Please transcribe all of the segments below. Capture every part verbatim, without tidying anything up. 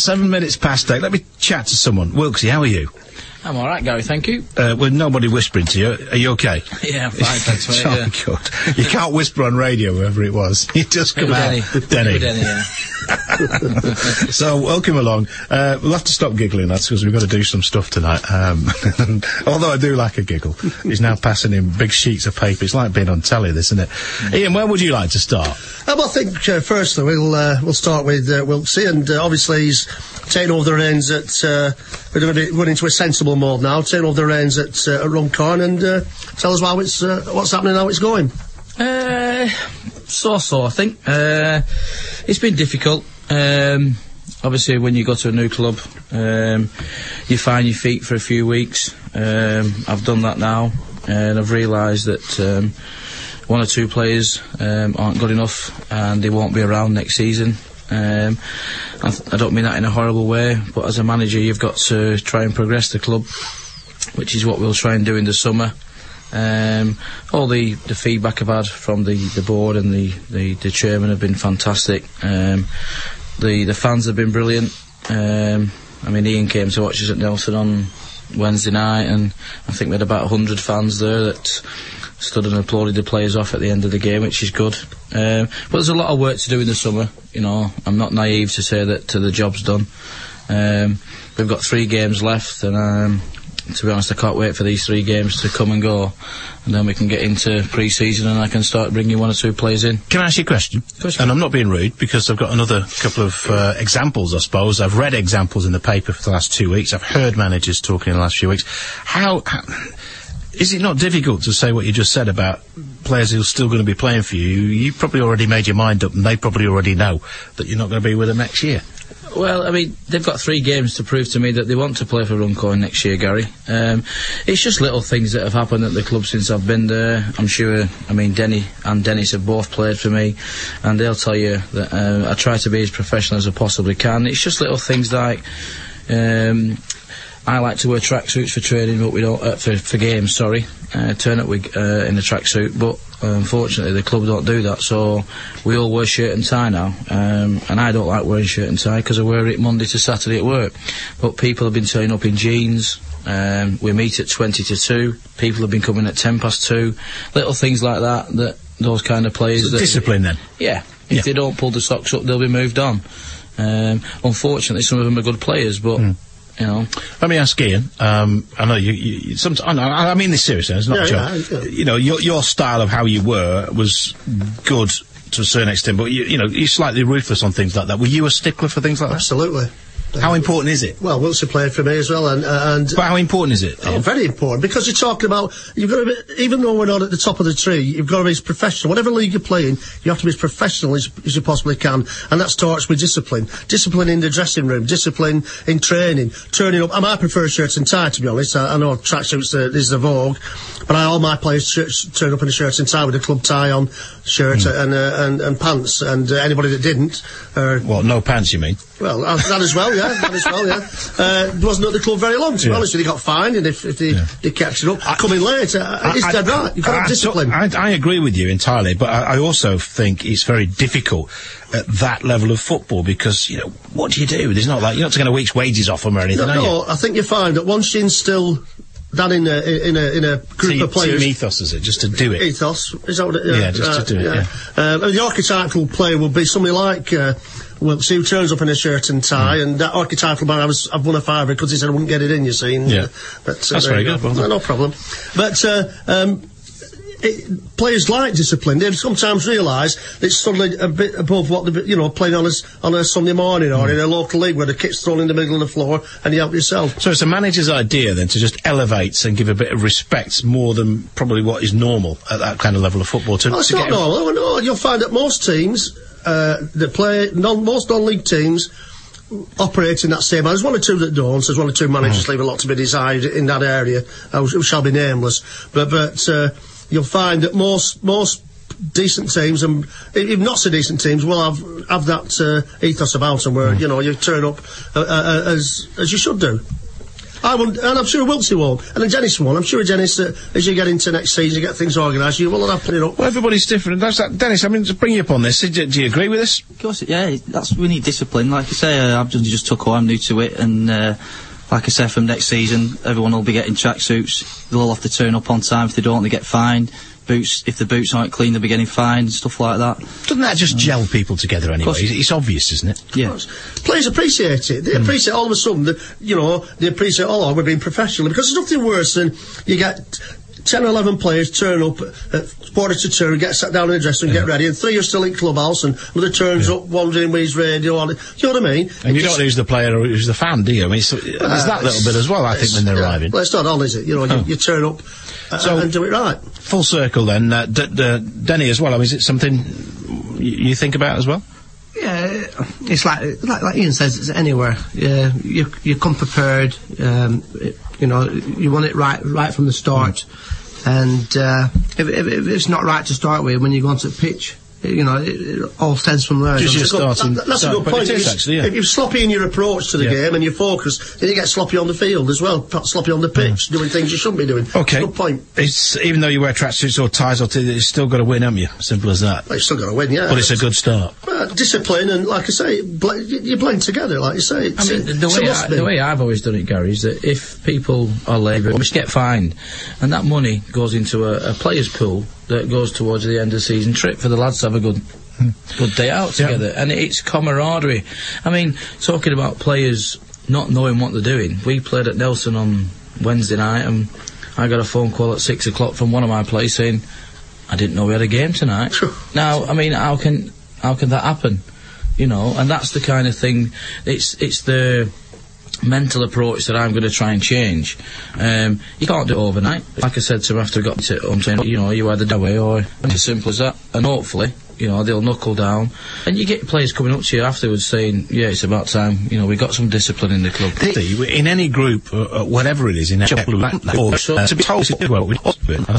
seven minutes past eight. Let me chat to someone. Wilksy, how are you? I'm all right, Gary, thank you. Uh, with nobody whispering to you, are you okay? Yeah, I'm fine, thanks, mate. Oh, yeah. good. You can't whisper on radio, whoever it was. You just come out. Denny. Denny. Denny, yeah. So, welcome along. Uh, we'll have to stop giggling, that's because we've got to do some stuff tonight. Um, although I do like a giggle. He's now passing in big sheets of paper. It's like being on telly, this, isn't it? Mm. Ian, where would you like to start? Uh, well, I think, uh, firstly, we'll, uh, we'll start with uh, Wilksy, and uh, obviously he's taken over the reins at, uh, we're going to run into a sensible mode now, taking over the reins at, uh, at Runcorn, and uh, tell us how it's, uh, what's happening, how it's going. Uh, so-so, I think. Uh, it's been difficult. Um, obviously, when you go to a new club, um, you find your feet for a few weeks. Um, I've done that now, and I've realised that um, one or two players um, aren't good enough, and they won't be around next season. Um, I, th- I don't mean that in a horrible way, but as a manager, you've got to try and progress the club, which is what we'll try and do in the summer. Um, all the, the feedback I've had from the, the board and the, the, the chairman have been fantastic. Um, the the fans have been brilliant. Um, I mean, Ian came to watch us at Nelson on Wednesday night, and I think we had about a hundred fans there that stood and applauded the players off at the end of the game, which is good. Um, but there's a lot of work to do in the summer. You know, I'm not naive to say that uh, the job's done. Um, we've got three games left, and um, to be honest, I can't wait for these three games to come and go, and then we can get into pre-season and I can start bringing one or two players in. Can I ask you a question? question? And I'm not being rude, because I've got another couple of uh, examples, I suppose. I've read examples in the paper for the last two weeks. I've heard managers talking in the last few weeks. How... how is it not difficult to say what you just said about players who are still going to be playing for you? You probably already made your mind up, and they probably already know that you're not going to be with them next year. Well, I mean, they've got three games to prove to me that they want to play for Runcorn next year, Gary. Um, it's just little things that have happened at the club since I've been there. I'm sure, I mean, Denny and Dennis have both played for me, and they'll tell you that uh, I try to be as professional as I possibly can. It's just little things like... Um, I like to wear tracksuits for training, but we don't uh, for for games. Sorry, uh, turn up with, uh, in a tracksuit, but uh, unfortunately the club don't do that. So we all wear shirt and tie now, um, and I don't like wearing shirt and tie because I wear it Monday to Saturday at work. But people have been turning up in jeans. Um, we meet at twenty to two. People have been coming at ten past two. Little things like that. That those kind of players. So that, discipline then. Yeah. If yeah. they don't pull the socks up, they'll be moved on. Um, unfortunately, some of them are good players, but. Mm. You know. Let me ask Ian. Um, I know you. you sometimes, I, I mean this seriously. It's not yeah, a joke. Yeah, yeah. You know, your your style of how you were was good to a certain extent, but you, you know, you're slightly ruthless on things like that. Were you a stickler for things like that? Absolutely. How important is it? Well, Wilson played for me as well, and uh, and. But how important is it? Oh, very important, because you're talking about you've got to be, even though we're not at the top of the tree, you've got to be as professional. Whatever league you're playing, you have to be as professional as, as you possibly can, and that starts with discipline. Discipline in the dressing room, discipline in training, turning up. I might prefer shirts and tie, to be honest. I, I know tracksuits uh, is the vogue, but I, all my players shirts, turn up in a shirt and tie with a club tie on, shirt mm. and, uh, and and pants, and uh, anybody that didn't. Uh, well, no pants, you mean? Well, uh, that as well, yeah, that as well, yeah. Uh, wasn't at the club very long, to be yeah. honest with you. They got fined, and if, if they, yeah. they kept it up, I, coming late, uh, I, it's I, dead I, right. You've got to have discipline. I, I agree with you entirely, but I, I also think it's very difficult at that level of football, because, you know, what do you do? There's not like, you're not taking a week's wages off them or anything, no, are no, you? I think you find that once you instill that in a, in a, in a group team, of players... Team ethos, is it? Just to do it? Ethos, is that what it is? Yeah, yeah, just uh, to do it, yeah. yeah. Um, and the archetypal player would be somebody like... Uh, Well, see who turns up in a shirt and tie, mm. and that archetypal man, I was, I've won a fiver because he said I wouldn't get it in, you see. And, yeah. Uh, but, uh, That's very good. Well no, no problem. But, uh, um, it, players like discipline. They sometimes realise it's suddenly a bit above what they're, you know, playing on a, on a Sunday morning or mm. in a local league where the kit's thrown in the middle of the floor and you help yourself. So it's a manager's idea then to just elevate and give a bit of respect more than probably what is normal at that kind of level of football. To, well, it's to not get normal. No, you'll find that most teams... Uh, that play, non, most non-league teams operate in that same manner. There's one or two that don't, there's one or two managers mm. leave a lot to be desired in that area, uh, who shall be nameless. But, but uh, you'll find that most, most decent teams, and even not so decent teams, will have, have that uh, ethos about them where, mm. you know, you turn up uh, uh, as, as you should do. I won't, and I'm sure Wiltsey won't, and then Dennis won't. I'm sure Dennis, uh, as you get into next season, you get things organised, you will have put it up. Well, everybody's different. That's that. Dennis, I mean, to bring you up on this, do, do you agree with this? Of course, yeah, that's, we need discipline. Like I say, uh, I've just, just took over, I'm new to it, and, uh, like I said, from next season, everyone will be getting tracksuits. They'll all have to turn up on time. If they don't, they get fined. Boots, if the boots aren't clean, they'll be getting fined, stuff like that. Doesn't that just um, gel people together anyway? It's, it's obvious, isn't it? Yeah. Players appreciate it. They mm. appreciate all of a sudden, that, you know, they appreciate, oh, we're being professional. Because there's nothing worse than you get ten or eleven players turn up at quarter to two and get sat down in the dressing room, yeah. get ready, and three are still in clubhouse, and another turns yeah. up, wandering with his radio on it. You know what I mean? And it you don't know who's the player or who's the fan, do you? I mean, it's, uh, there's that little bit as well, I think, when they're yeah, arriving. Well, it's not on, is it? You know, you, oh. you turn up uh, so, and do it right. Full circle then. Uh, D- D- Denny as well, I mean, is it something you think about as well? Yeah, it's like like, like Ian says, it's anywhere. Yeah, you you come prepared. Um, it, you know, you want it right right from the start. Mm. And uh, if, if, if it's not right to start with, when you go onto the pitch, you know, it, it all stems from there. Just that's, starting, that, that's start, a good point. It is, actually, yeah. If you're sloppy in your approach to the yeah. game and your focus, then you get sloppy on the field as well. Sloppy on the pitch, mm. doing things you shouldn't be doing. Okay. Good point. It's, even though you wear tracksuits or ties or t- it's still got to win, haven't you? Simple as that. Well, you've still got to win, yeah. But it's a good start. Well, discipline and, like I say, bl- you, you blend together, like you say. I mean, the, the, way I, the way I've always done it, Gary, is that if people are labouring, we get fined, and that money goes into a, a players' pool that goes towards the end of the season trip for the lads to have a good good day out together, yeah. and it's camaraderie. I mean, talking about players not knowing what they're doing, we played at Nelson on Wednesday night, and I got a phone call at six o'clock from one of my players saying, I didn't know we had a game tonight. Now, I mean, how can how can that happen? You know, and that's the kind of thing, it's it's the mental approach that I'm going to try and change. Um, you can't do it overnight. Like I said to him after I got to home, saying, you know, you either do it or it's as simple as that. And hopefully, you know, they'll knuckle down. And you get players coming up to you afterwards saying, yeah, it's about time, you know, we got some discipline in the club. In any group, uh, uh, whatever it is, in a or uh, to be told to well, we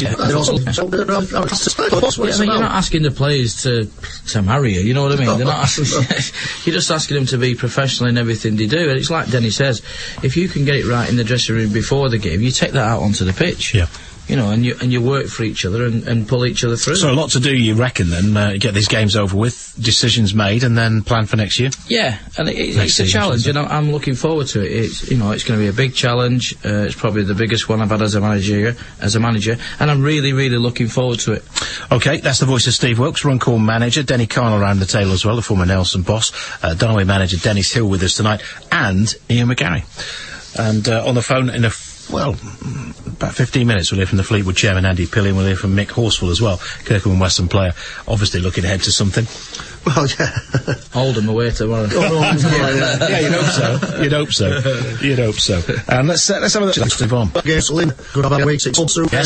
I mean, you're not asking the players to to marry you, you know what I mean? They're not asking, you're just asking them to be professional in everything they do. And it's like Denny says, if you can get it right in the dressing room before the game, you take that out onto the pitch. Yeah. You know, and you and you work for each other and, and pull each other through. So a lot to do, you reckon, then, uh, get these games over with, decisions made, and then plan for next year? Yeah, and it, it, it's a challenge, you know, I'm looking forward to it. It's, you know, it's going to be a big challenge, uh, it's probably the biggest one I've had as a manager, as a manager, and I'm really, really looking forward to it. OK, that's the voice of Steve Wilkes, Runcorn manager, Denny Carnell around the table as well, the former Nelson boss, uh, Darwin manager Dennis Hill with us tonight, and Ian McGarry. And uh, on the phone in a Well, about fifteen minutes we'll hear from the Fleetwood chairman, Andy Pillion. We'll hear from Mick Horsfall as well, Kirkham and Western player, obviously looking ahead to something. Well, yeah. Oldham away tomorrow. Yeah, you'd hope so. You'd hope so. You'd hope so. And let's, uh, let's have a look. Let's move on. Yes, Lynn. Good about week six.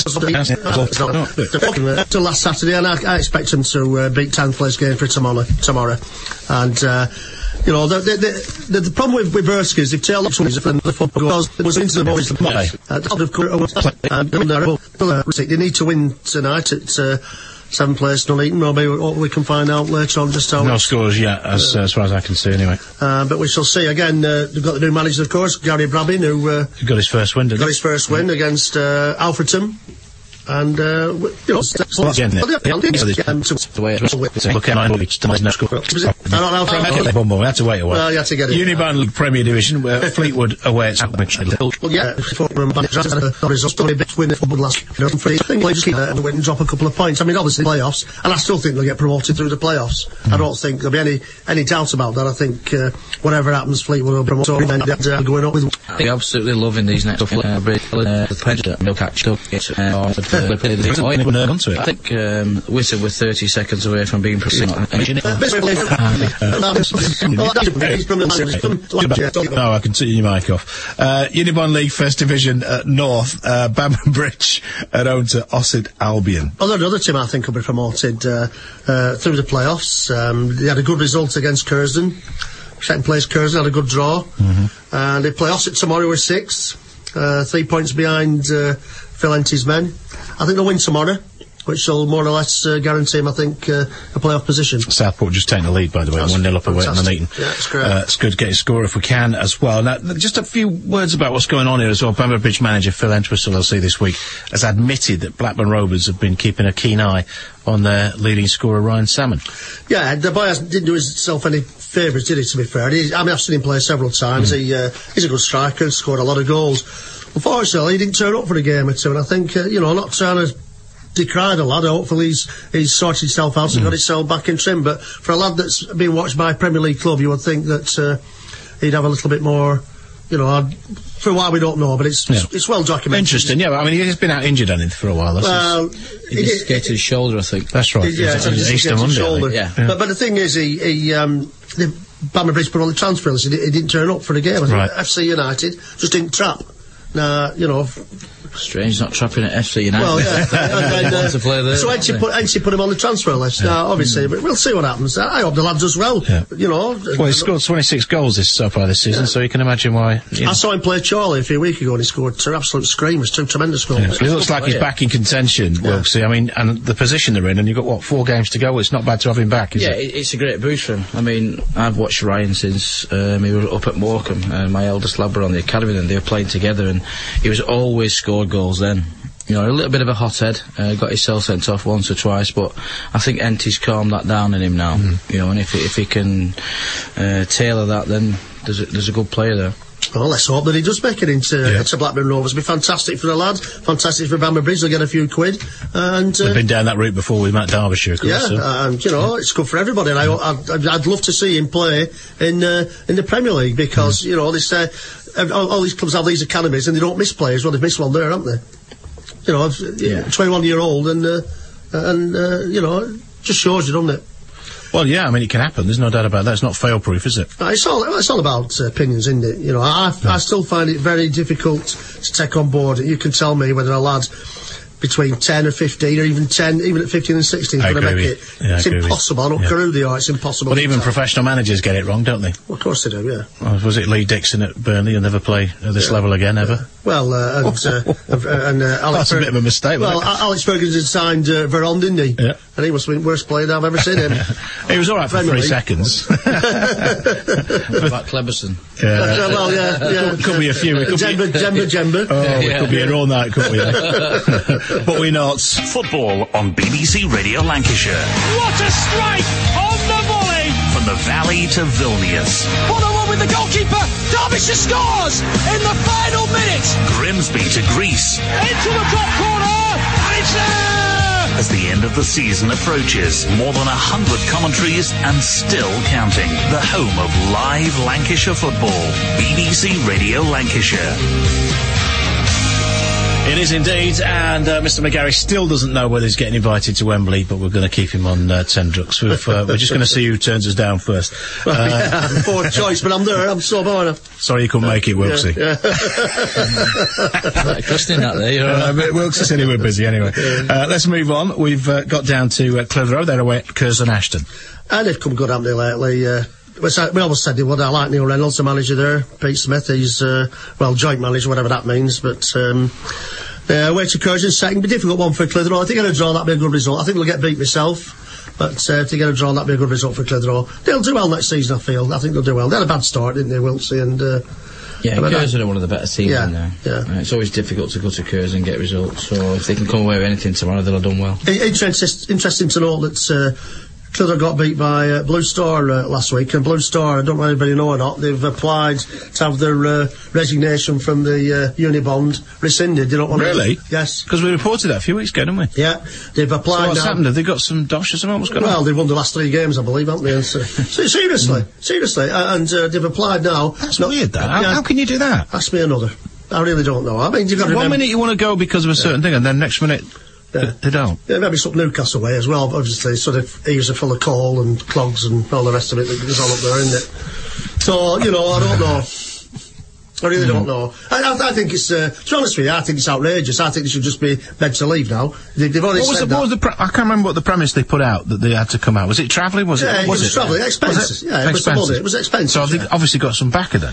To last Saturday, and I, I expect them to uh, beat tenth place game for tomorrow. Tomorrow. And, uh, you know, the the, the, the problem with, with Bursk is they've tailed up some of the football it was into the boys. Uh, they need to win tonight at uh, seventh place, Nuneaton. Maybe we can find out later on just how. No scores yet, as, uh, as far as I can see, anyway. Uh, but we shall see. Again, uh, they've got the new manager, of course, Gary Brabbin, who uh, got his first win, didn't got his first win yeah. against uh, Alfreton. And, uh, you know, well, again, the way it was, look at nine weeks to no score. We had to wait a while. Well, you had to get it. Uniban League Premier Division, where Fleetwood away at Southwich. Well, yeah, before the results, only a bit win the football last year. I think they just keep and win and drop a couple of points. I mean, obviously, playoffs, and I still think they'll get promoted through the playoffs. Mm. I don't think there'll be any, any doubt about that. I think, uh, whatever happens, Fleetwood will promote, and uh, going up with. I'm absolutely loving these next couple of uh, they'll catch up. I think um, Whistle were thirty seconds away from being proceeded. No, I can see your mic off. Uh, Unibond League First Division uh, North, uh, Bamber Bridge at home to Ossett Albion. Although another team I think will be promoted uh, uh, through the playoffs. Um, they had a good result against Curzon. Second place Curzon had a good draw. Mm-hmm. And uh, they play Ossett tomorrow with six. Uh, three points behind uh, Phil Henty's men. I think they'll win tomorrow. which will more or less uh, guarantee him, I think, uh, a playoff position. Southport just taking the lead, by the way, That's one nil up away in the fantastic. meeting. Yeah, it's great. Uh, it's good to get a score if we can as well. Now, th- just a few words about what's going on here as well. Bamber Bridge manager Phil Entwistle, I'll see this week, has admitted that Blackburn Rovers have been keeping a keen eye on their leading scorer Ryan Salmon. Yeah, the boy hasn't, didn't do himself any favours, did he, to be fair? He, I mean, I've seen him play several times. Mm. He, uh, he's a good striker, scored a lot of goals. Unfortunately, he didn't turn up for a game or two, and I think, uh, you know, not trying to decry the lad. Hopefully he's, he's sorted himself out and Mm. got himself back in trim. But for a lad that's been watched by a Premier League club, you would think that uh, he'd have a little bit more, you know, I'd, for why we don't know, but it's Yeah. it's, it's well documented. Interesting, yeah. I mean, he's been out injured, I think, for a while. That's Well, He he did- dislocated his shoulder, I think. That's right. Yeah, It's it's on his Easter dislocated Monday, I shoulder. think. Yeah. But, but the thing is, he, he um, the Bamber Bridge put on the transfer list. He, di- he didn't turn up for the game. I think Right. F C United just didn't trap. Now, you know. Strange not trapping at F C United. Well, yeah. and, and, uh, Want to play there, so don't Enchi they? put, Enchi put him on the transfer list. Now, obviously, but we'll see what happens. I hope the lad does well. Yeah. You know. Well, he's scored twenty-six goals this so far this season, so you can imagine why. You know. I saw him play Charlie a few weeks ago, and he scored two absolute screamers, two tremendous goals. Yeah, so it looks like he's Yeah. back in contention, Wilkesy. I mean, and the position they're in, and you've got, what, four games to go? It's not bad to have him back, is Yeah, it? it, it's a great boost for him. I mean, I've watched Ryan since um, he was up at Morecambe, and my eldest lad were on the academy, and they were playing together, and he was always scored goals then. You know, a little bit of a hothead, uh, got himself sent off once or twice, but I think Enty's calmed that down in him now. Mm. You know, and if he, if he can uh, tailor that, then there's a, there's a good player there. Well, let's hope that he does make it into, Yeah. into Blackburn Rovers. It'd be fantastic for the lad, fantastic for Bamber Bridge. They'll get a few quid, and uh, We've been down that route before with Matt Derbyshire, of course. yeah, so. and you know it's good for everybody. And I, I'd, I'd love to see him play in uh, in the Premier League because you know this uh, all, all these clubs have these academies and they don't miss players. Well, they've missed one there, haven't they? You know, Yeah. twenty-one year old, and uh, and uh, you know, it just shows you, doesn't it? Well, yeah, I mean, it can happen. There's no doubt about that. It's not fail-proof, is it? Uh, It's all it's all about uh, opinions, isn't it? You know, I I still find it very difficult to take on board. You can tell me whether a lad between ten or fifteen, or even ten, even at fifteen and sixteen, is I going to agree make with it. you. Yeah, I It's agree with you. impossible. I don't Yeah. care who they are. It's impossible. But to even tell. professional managers get it wrong, don't they? Well, of course they do. Yeah. Well, was it Lee Dixon at Burnley? He'll never play at this level again, ever? Well, uh, and, uh, and uh, Alex That's a bit of a mistake, Well, wasn't it? A- Alex Ferguson signed uh, Veron, didn't he? Yeah. And he must have been the worst player I've ever seen him. He was all right for Premier three League. seconds. Like Cleberson. Yeah. well, yeah, yeah. Could be a few. It could be- Jemba, Jemba, Jemba. Oh, we Yeah. could be here all night, couldn't we? But we're not. Football on B B C Radio Lancashire. What a strike on the volley! From the Valley to Vilnius, What a one with the goalkeeper! Derbyshire scores in the final minute! Grimsby to Greece. Into the top corner! And it's there! As the end of the season approaches, more than a hundred commentaries and still counting. The home of live Lancashire football. B B C Radio Lancashire. It is indeed, and uh, Mister McGarry still doesn't know whether he's getting invited to Wembley, but we're going to keep him on uh, ten drugs. We've, uh, we're just going to see who turns us down first. Uh, yeah, poor choice, but I'm there. I'm so bad. sorry you couldn't make it, Wilkesy. Yeah. Like Christine that there, you're all Uh, right. but Wilkesy said he was busy anyway. Uh, let's move on. We've uh, got down to uh, Clitheroe. They're away at Curzon Ashton. And they've come good, haven't they, lately? Uh, we said- we always said they would. I like Neil Reynolds, the manager there. Pete Smith, he's, uh, well, joint manager, whatever that means. But, um, uh, away to Curzon, second. Be a difficult one for Clitheroe. I think they'll draw, that'd be a good result. I think they'll get beat myself. But uh, if they get a draw, that'd be a good result for Clitheroe. They'll do well next season, I feel. I think they'll do well. They had a bad start, didn't they, Wiltsey? And, uh, Yeah, But Curzon are one of the better teams Yeah, in there. yeah. Uh, it's always difficult to go to Curzon and get results, so if they can come away with anything tomorrow, they'll have done well. It- Interest, interesting to note that uh, Clitheroe got beat by uh, Blue Star uh, last week, and Blue Star, I don't know if anybody know or not, they've applied to have their uh, resignation from the uh, Unibond rescinded. They don't want Really? To, yes. Because we reported that a few weeks ago, didn't we? Yeah, they've So applied what's now. happened? Have they got some dosh or something? What's going Well, on? they've won the last three games, I believe, haven't they? And so, so seriously, seriously, uh, and uh, they've applied now. That's No, weird, that. How, yeah. how can you do that? Ask me another. I really don't know. I mean, you've got to One remember. minute you want to go because of a certain thing, and then next minute Yeah. th- they don't. Yeah, maybe some Newcastle way as well, but obviously, sort of ears are full of coal and clogs and all the rest of it that goes all up there, isn't it? So, you know, I don't know. I really don't know. I, I, I think it's, uh, to be honest with you, I think it's outrageous. I think they should just be begged to leave now. They, they've already What was, said the, that. what was the? Pre- I can't remember what the premise they put out that they had to come out. Was it travelling? Was Yeah, it? it What was travelling, expenses. Was it? Yeah, it was the money, it was expenses, So they've yeah. obviously got some backer then.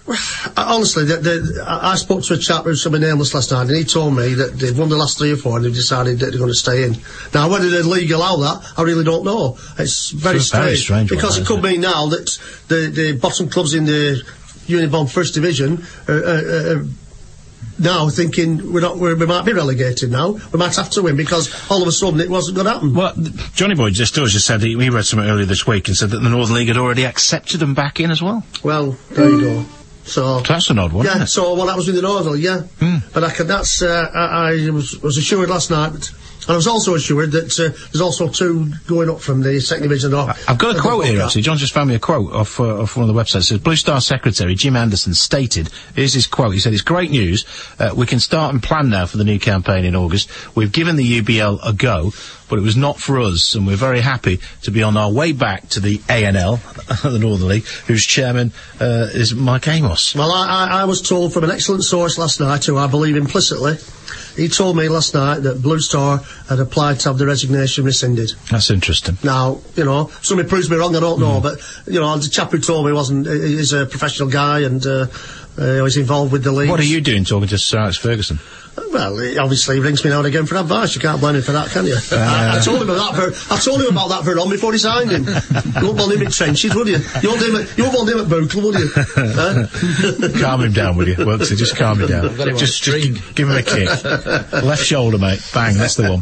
Honestly, the, the, I I spoke to a chap who's somebody nameless last night, and he told me that they've won the last three or four, and they've decided that they're going to stay in. Now, whether the league allow that, I really don't know. It's very It's a strange, very strange one, because it isn't could mean now that the the bottom clubs in the Unibond First Division are, are, are now thinking we're not we're, we might be relegated now. We might have to win because all of a sudden it wasn't going to happen. Well, Johnny Boy just does just said he, he read something earlier this week and said that the Northern League had already accepted them back in as well. Well, there you go. So that's an odd one, yeah. isn't it? So what happens with the Northern, yeah. Mm. But I could, that's uh, I, I was, was assured last night, and I was also assured that uh, there's also two going up from the second division. Or, I've got a quote here, actually. John just found me a quote off, uh, off one of the websites. It says, Blue Star Secretary Jim Anderson stated, here's his quote, he said, it's great news. Uh, we can start and plan now for the new campaign in August. We've given the U B L a go, but it was not for us, and we're very happy to be on our way back to the A N L, the Northern League, whose chairman uh, is Mike Amos. Well, I, I, I was told from an excellent source last night, who I believe implicitly, he told me last night that Blue Star had applied to have the resignation rescinded. That's interesting. Now, you know, somebody proves me wrong, I don't know, mm. but, you know, the chap who told me wasn't, he's a professional guy and uh, uh, he's involved with the league. What are you doing talking to Sir Alex Ferguson? Well, he obviously rings me now and again for advice. You can't blame him for that, can you? Uh, I, I told him about that. For, I told him about that for long before he signed him. You won't want him in trenches, would you? You won't him. At, you won't want him at Buckle, would you? Uh? Calm him down, will you? Wilkesy, just calm him down. Just, just give him a kick. Left shoulder, mate. Bang. That's the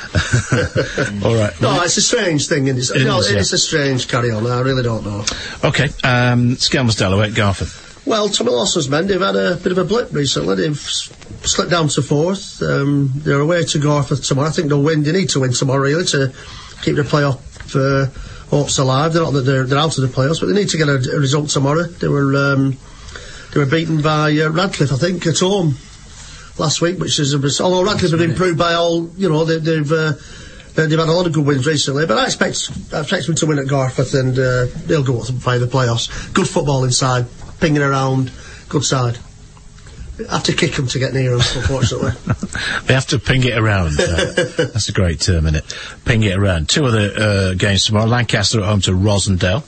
one. All right. No, it's a strange thing, and it's, it no, is, it's yeah. a strange carry on. I really don't know. Okay. Um, Skelmersdale at Garforth. Well, Tommy Lawson's men, they've had a bit of a blip recently. They've s- slipped down to fourth. Um, they're away to Garforth tomorrow. I think they'll win. They need to win tomorrow, really, to keep their playoff uh, hopes alive. They're not that they're, they're out of the playoffs, but they need to get a, a result tomorrow. They were um, they were beaten by uh, Radcliffe, I think, at home last week, which is a, although Radcliffe have improved by all, you know, they, they've. Uh, They've had a lot of good wins recently, but I expect I expect them to win at Garforth, and uh, they'll go up and play the playoffs. Good football inside, pinging around, good side. Have to kick them to get near them, unfortunately. They have to ping it around. Uh, that's a great term, isn't it? Ping it around. Two other uh, games tomorrow. Lancaster at home to Rosendale.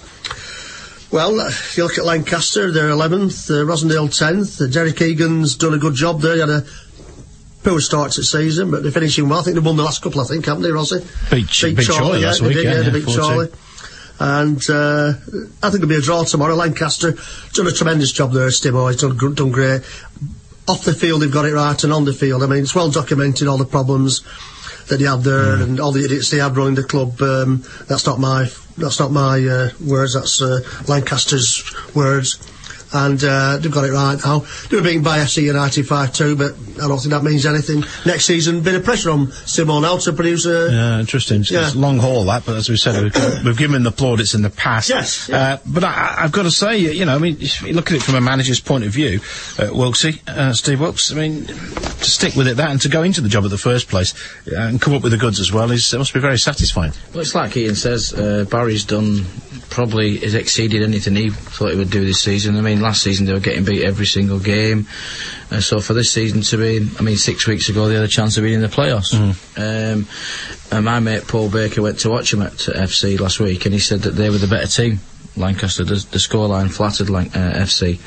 Well, uh, you look at Lancaster, they're eleventh, uh, Rosendale tenth. Uh, Derek Egan's done a good job there. He had a poor start to the season, but they're finishing well. I think they've won the last couple, I think, haven't they, Rosie? Beat, beat, beat Charlie, Charlie yeah, last they week, did, yeah, yeah, yeah, they beat Charlie. And uh, I think it'll be a draw tomorrow. Lancaster done a tremendous job there, Stimo. He's done, done great. Off the field, they've got it right, and on the field, I mean, it's well documented, all the problems that they had there, mm. and all the idiots they had running the club. Um, that's not my, that's not my uh, words. That's uh, Lancaster's words. And uh, they've got it right now. They were beaten by F C United five two, but I don't think that means anything. Next season, bit of pressure on Simon now to produce a... Yeah, interesting. Yeah. It's a long haul, that, but as we said, we've, we've given him the plaudits in the past. Yes. Yeah. Uh, but I, I've got to say, you know, I mean, if you look at it from a manager's point of view, uh, Wilkesy, uh, Steve Wilkes, I mean, to stick with it, that, and to go into the job at the first place, uh, and come up with the goods as well, is, it must be very satisfying. Well, it's like Ian says, uh, Barry's done... probably has exceeded anything he thought he would do this season. I mean, last season they were getting beat every single game. Uh, so for this season to be, I mean, six weeks ago they had a chance of being in the playoffs. Mm. Um, and my mate Paul Baker went to watch them at F C last week, and he said that they were the better team. Lancaster, the, the scoreline flattered Lan- uh, F C.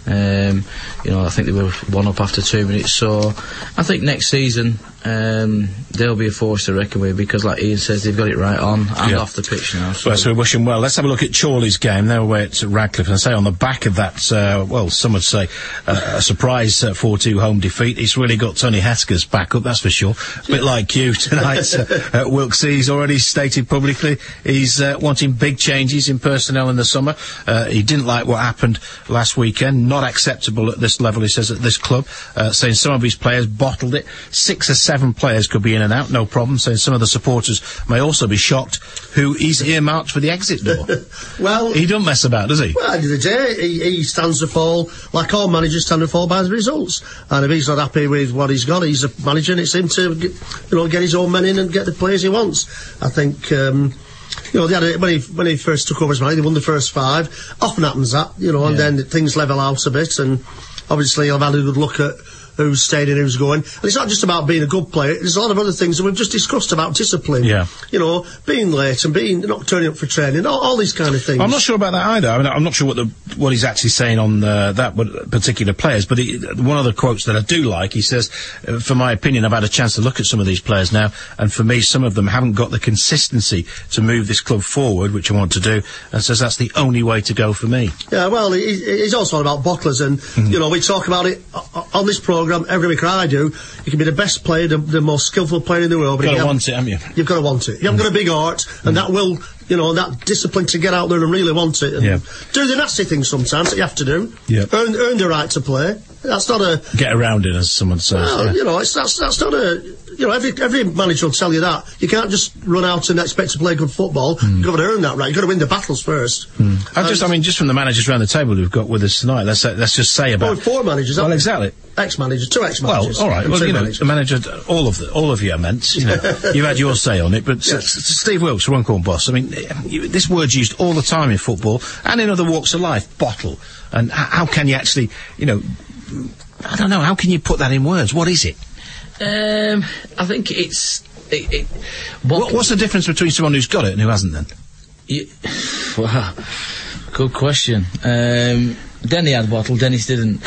Um, you know, I think they were one up after two minutes. So I think next season um, they'll be a force to reckon with, because, like Ian says, they've got it right on and yeah. off the pitch now. So. Well, so we wish them well. Let's have a look at Chorley's game. They were away at Radcliffe, and I say on the back of that, uh, well, some would say uh, a surprise uh, four two home defeat. It's really got Tony Hetker's back up, that's for sure. A bit like you tonight, uh, uh, Wilkesy. He's already stated publicly he's uh, wanting big changes in personnel in the summer. Uh, he didn't like what happened last weekend. Not acceptable at this level, he says, at this club, uh, saying some of his players bottled it. Six or seven players could be in and out, no problem, saying some of the supporters may also be shocked who he's earmarked for the exit door. Well, he don't mess about, does he? Well, at the end of the day, he, he stands to fall, like all managers stand to fall by the results. And if he's not happy with what he's got, he's a manager, and it's him to get, you know, get his own men in and get the players he wants. I think... Um, You know, they had a, when he when he first took over as manager, they won the first five. Often happens that, you know, and yeah. then things level out a bit. And obviously, I've had a good look at who's staying and who's going. And it's not just about being a good player. There's a lot of other things that we've just discussed about discipline. Yeah. You know, being late and being not turning up for training, all, all these kind of things. I'm not sure about that either. I mean, I'm not sure what the what he's actually saying on uh, that particular players. But he, one of the quotes that I do like, he says, uh, "For my opinion, I've had a chance to look at some of these players now, and for me, some of them haven't got the consistency to move this club forward, which I want to do." And says that's the only way to go for me. Yeah, well, he, he's also on about bottlers, and mm-hmm. you know, we talk about it uh, on this programme every week. I do. You can be the best player, the, the most skillful player in the world, but you've got you to want it, haven't you? You've got to want it. You haven't got a big heart, and that will, you know, that discipline to get out there and really want it, and yeah. do the nasty things sometimes that you have to do. Yeah. Earn, earn the right to play. That's not a get around it, as someone says. Well, yeah. you know, it's that's that's not a. You know, every every manager will tell you that. You can't just run out and expect to play good football. Mm. You've got to earn that right. You've got to win the battles first. Mm. I just, I mean, just from the managers around the table we've got with us tonight, let's uh, let's just say about oh, four managers. Well, exactly. Ex-managers, two ex-managers. Well, all right. Well, you know, managers. the manager, all of the, all of you, I meant. You know, you've had your say on it, but yes. s- s- Steve Wilkes, Runcorn boss. I mean, you, this word's used all the time in football and in other walks of life. Bottle, and h- how can you actually, you know, I don't know. How can you put that in words? What is it? Um, I think it's. It, it, what, what's the difference between someone who's got it and who hasn't then? Yeah, wow, good question. Um, Denny had bottle, Dennis didn't.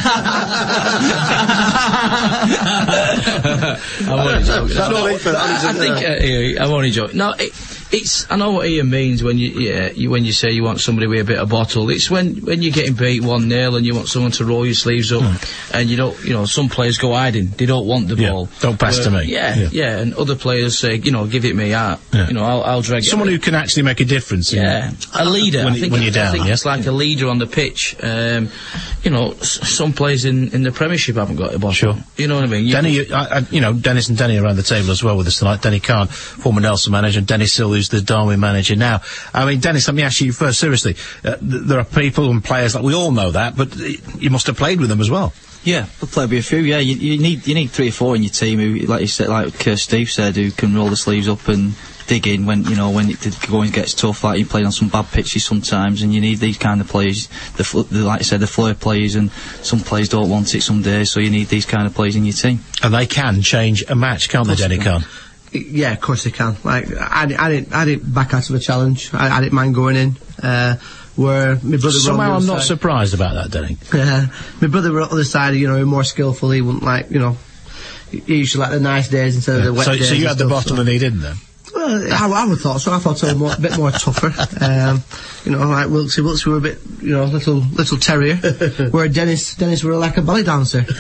I'm only joking. No, no, I, I think uh, yeah, I'm only joking. No, it, it's. I know what Ian means when you, yeah, you when you say you want somebody with a bit of bottle. It's when when you're getting beat one nil and you want someone to roll your sleeves up, mm. and you don't. You know, some players go hiding. They don't want the yeah, ball. Don't pass uh, to me. Yeah, yeah, yeah, and other players say, you know, give it me out. Yeah. You know, I'll, I'll drag someone it. who can actually make a difference. Yeah, a leader. When, I think when you're down, I think yeah? it's like yeah. a leader on the pitch. Um, you know, s- some players in, in the Premiership haven't got a bottle. Sure. You know what I mean? You Denny, I, I, you know, Dennis and Denny are around the table as well with us tonight. Denny Kahn, former Nelson manager, and Dennis Sill, who's the Darwin manager now. I mean, Dennis, let me ask you first, seriously. Uh, th- there are people and players, like we all know that, but uh, you must have played with them as well. Yeah, I've played with a few. Yeah, you, you need you need three or four in your team who, like you said, like uh, Steve said, who can roll the sleeves up and dig in when you know when it going gets tough. Like you play on some bad pitches sometimes, and you need these kind of players. The, fl- the like I said, the flair players, and some players don't want it some days, so you need these kind of players in your team. And they can change a match, can't they, Denny Kahn? Yeah, of course they can. Like I, I didn't, I didn't back out of a challenge. I, I didn't mind going in. Uh, where my brother somehow were on the I'm other not side. surprised about that, Denny. Uh, my brother were on the other side. You know, more skillful. He wouldn't like, you know, he used to like the nice days instead Yeah. of the wet so, days. So you had the stuff, bottle so. and he didn't then? Well, I, I would have thought so. I thought they were more, a bit more tougher. Um, you know, like Wilkesy. Wilkesy were a bit, you know, little little terrier. Where Dennis Dennis were like a ballet dancer. that,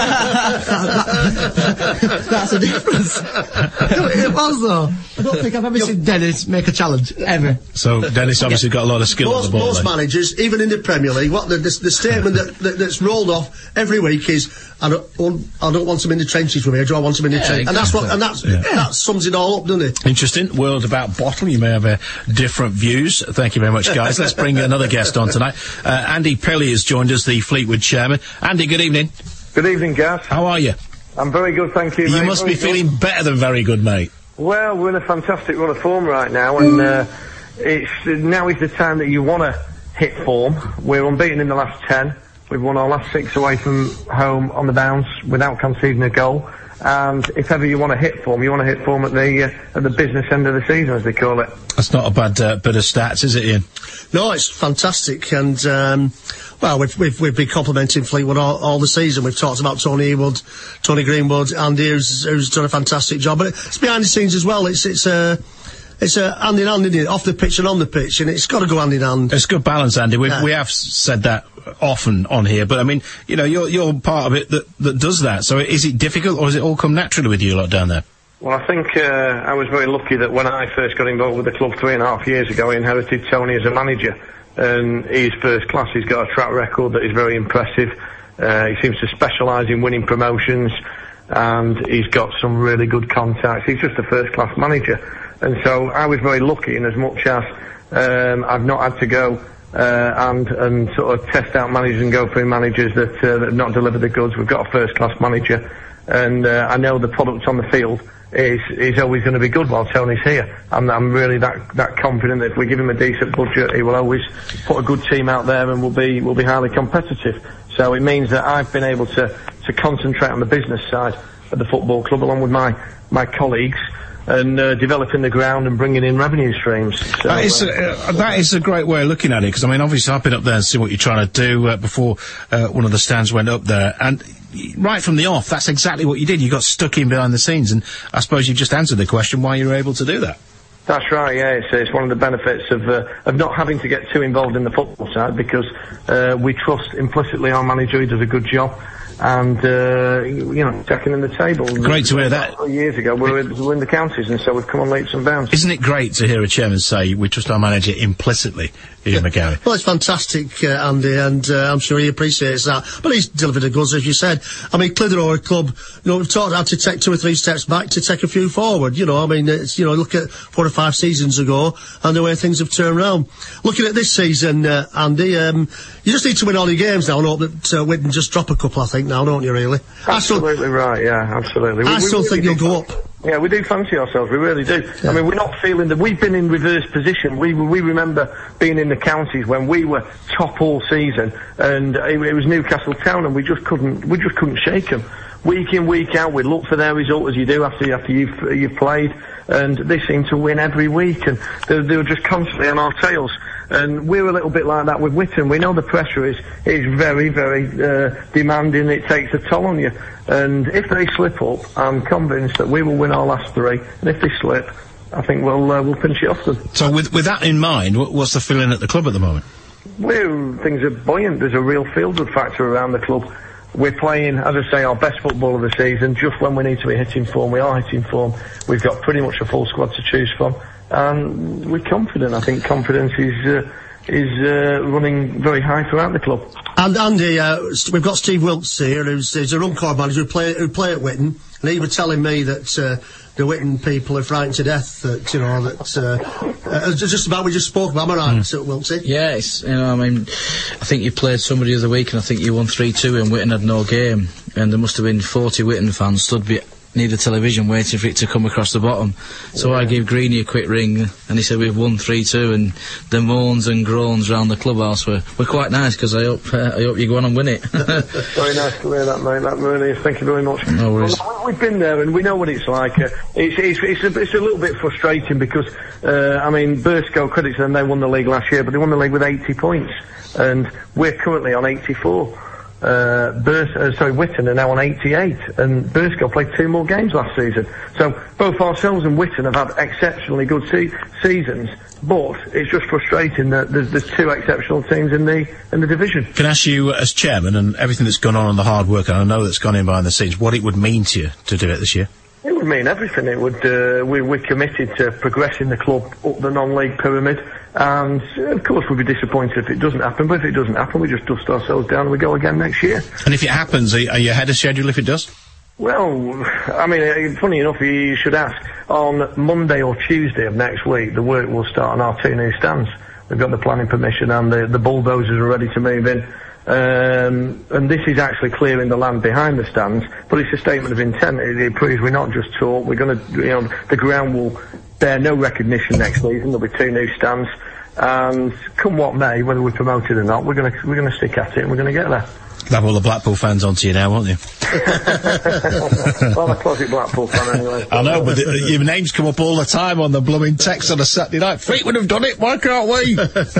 that, that's a difference. It was though. I don't think I've ever seen Dennis make a challenge ever. So Dennis obviously got a lot of skill most, on the ball. Most then. managers, even in the Premier League, what the, the, the statement that, that, that's rolled off every week is, I don't, want, I don't want them in the trenches with me, I don't want them in the Yeah, trenches. And that's what, and that's, Yeah. that sums it all up, doesn't it? Interesting world about bottle. You may have uh, different views. Thank you very much, guys. Let's bring another guest on tonight. Uh, Andy Pelly has joined us, the Fleetwood chairman. Andy, good evening. Good evening, Gas. How are you? I'm very good, thank you, You mate. must Very be good. feeling better than very good, mate. Well, we're in a fantastic run of form right now, and uh, it's now is the time that you want to hit form. We're unbeaten in the last ten. We've won our last six away from home on the bounce without conceding a goal. And if ever you want to hit form, you want to hit form at the uh, at the business end of the season, as they call it. That's not a bad uh, bit of stats, is it, Ian? No, it's fantastic, and um, well, we've, we've we've been complimenting Fleetwood all, all the season. We've talked about Tony Ewood, Tony Greenwood, Andy, who's, who's done a fantastic job. But it's behind the scenes as well. It's it's a it's a hand in hand, isn't it? Off the pitch and on the pitch, and it's got to go hand in hand. It's good balance, Andy. We've, Yeah. We have s- said that often on here, but I mean, you know, you're you're part of it that that does that. So is it difficult, or does it all come naturally with you lot down there? Well, I think uh, I was very lucky that when I first got involved with the club three and a half years ago, I inherited Tony as a manager, and he's first class. He's got a track record that is very impressive. Uh, he seems to specialise in winning promotions, and he's got some really good contacts. He's just a first class manager, and so I was very lucky in as much as um, I've not had to go uh, and and sort of test out managers and go through managers that uh, that have not delivered the goods. We've got a first class manager, and uh, I know the product on the field is is always going to be good while Tony's here. I'm, I'm really that that confident that if we give him a decent budget, he will always put a good team out there and will be will be highly competitive. So it means that I've been able to to concentrate on the business side of the football club, along with my my colleagues, and uh, developing the ground and bringing in revenue streams. So, that, is a, uh, that is a great way of looking at it, because I mean, obviously I've been up there and seen what you're trying to do uh, before uh, one of the stands went up there, and right from the off, that's exactly what you did. You got stuck in behind the scenes, and I suppose you've just answered the question why you were able to do that. That's right, yeah. It's, it's one of the benefits of uh, of not having to get too involved in the football side, because uh, we trust implicitly our manager. He does a good job. And, uh, you know, checking in the table. Great to hear that. Years ago, we were, we were in the counties, and so we've come on leaps and bounds. Isn't it great to hear a chairman say, we trust our manager implicitly, Ian yeah. McGarry? Well, it's fantastic, uh, Andy, and uh, I'm sure he appreciates that. But he's delivered the goods, as you said. I mean, Clitheroe are a club, you know, we've taught how to take two or three steps back to take a few forward. You know, I mean, it's, you know, look at four or five seasons ago and the way things have turned around. Looking at this season, uh, Andy, um, you just need to win all your games now and hope that uh, Whitton just drop a couple, I think, now, don't you, really? Absolutely still, right, yeah, absolutely. I we, still we really think you'll go up. Yeah, we do fancy ourselves, we really do. Yeah. I mean, we're not feeling that we've been in reverse position. We we remember being in the counties when we were top all season, and it, it was Newcastle Town, and we just couldn't we just couldn't shake them. Week in, week out, we look for their result, as you do after after you've you've played, and they seem to win every week, and they, they were just constantly on our tails. And we're a little bit like that with Whitton. We know the pressure is is very, very uh, demanding. It takes a toll on you. And if they slip up, I'm convinced that we will win our last three. And if they slip, I think we'll uh, we'll pinch it off them. So with with that in mind, what, what's the feeling at the club at the moment? Well, things are buoyant. There's a real feel-good factor around the club. We're playing, as I say, our best football of the season. Just when we need to be hitting form, we are hitting form. We've got pretty much a full squad to choose from. And we're confident. I think confidence is uh, is uh, running very high throughout the club. And Andy, uh, we've got Steve Wilkes here, who's, who's a Runcorn manager who play who play at Whitton, and he was telling me that uh, the Whitton people are frightened to death. That you know that uh, uh, just about we just spoke about. Am I right, mm. Wilkes? Yeah, it's, you know, I mean, I think you played somebody the other week, and I think you won three two, and Whitton had no game, and there must have been forty Whitton fans stood be near the television waiting for it to come across the bottom. So yeah. I gave Greenie a quick ring, and he said we've won three two, and the moans and groans around the clubhouse were, were quite nice, because I hope uh, I hope you go on and win it. Very nice to hear that, mate. That really is. Thank you very much. No worries. Well, we've been there, and we know what it's like. Uh, it's, it's, it's, a, it's a little bit frustrating, because, uh, I mean, Burscough, credit to them, they won the league last year, but they won the league with eighty points, and we're currently on eighty-four. Uh, Burs- uh, sorry, Whitton are now on eighty-eight, and Burscough played two more games last season. So both ourselves and Whitton have had exceptionally good se- seasons, but it's just frustrating that there's, there's two exceptional teams in the in the division. Can I ask you, as chairman, and everything that's gone on and the hard work, and I know that's gone in behind the scenes, what it would mean to you to do it this year? It would mean everything. It would. Uh, we, we're committed to progressing the club up the non-league pyramid, and uh, of course we'd be disappointed if it doesn't happen. But if it doesn't happen, we just dust ourselves down and we go again next year. And if it happens, are, are you ahead of schedule if it does? Well, I mean, uh, funny enough, you should ask. On Monday or Tuesday of next week, the work will start on our two new stands. We've got the planning permission, and the, the bulldozers are ready to move in. Um, and this is actually clearing the land behind the stands, but it's a statement of intent. It, it proves we're not just talk. We're going to, you know, the ground will bear no recognition next season. There'll be two new stands, and come what may, whether we're promoted or not, we're going to we're going to stick at it, and we're going to get there. Have all the Blackpool fans onto you now, won't you? Well, I'm a closet Blackpool fan anyway. I know, but the, your names come up all the time on the blooming text on a Saturday night. Fleetwood have done it, why can't we?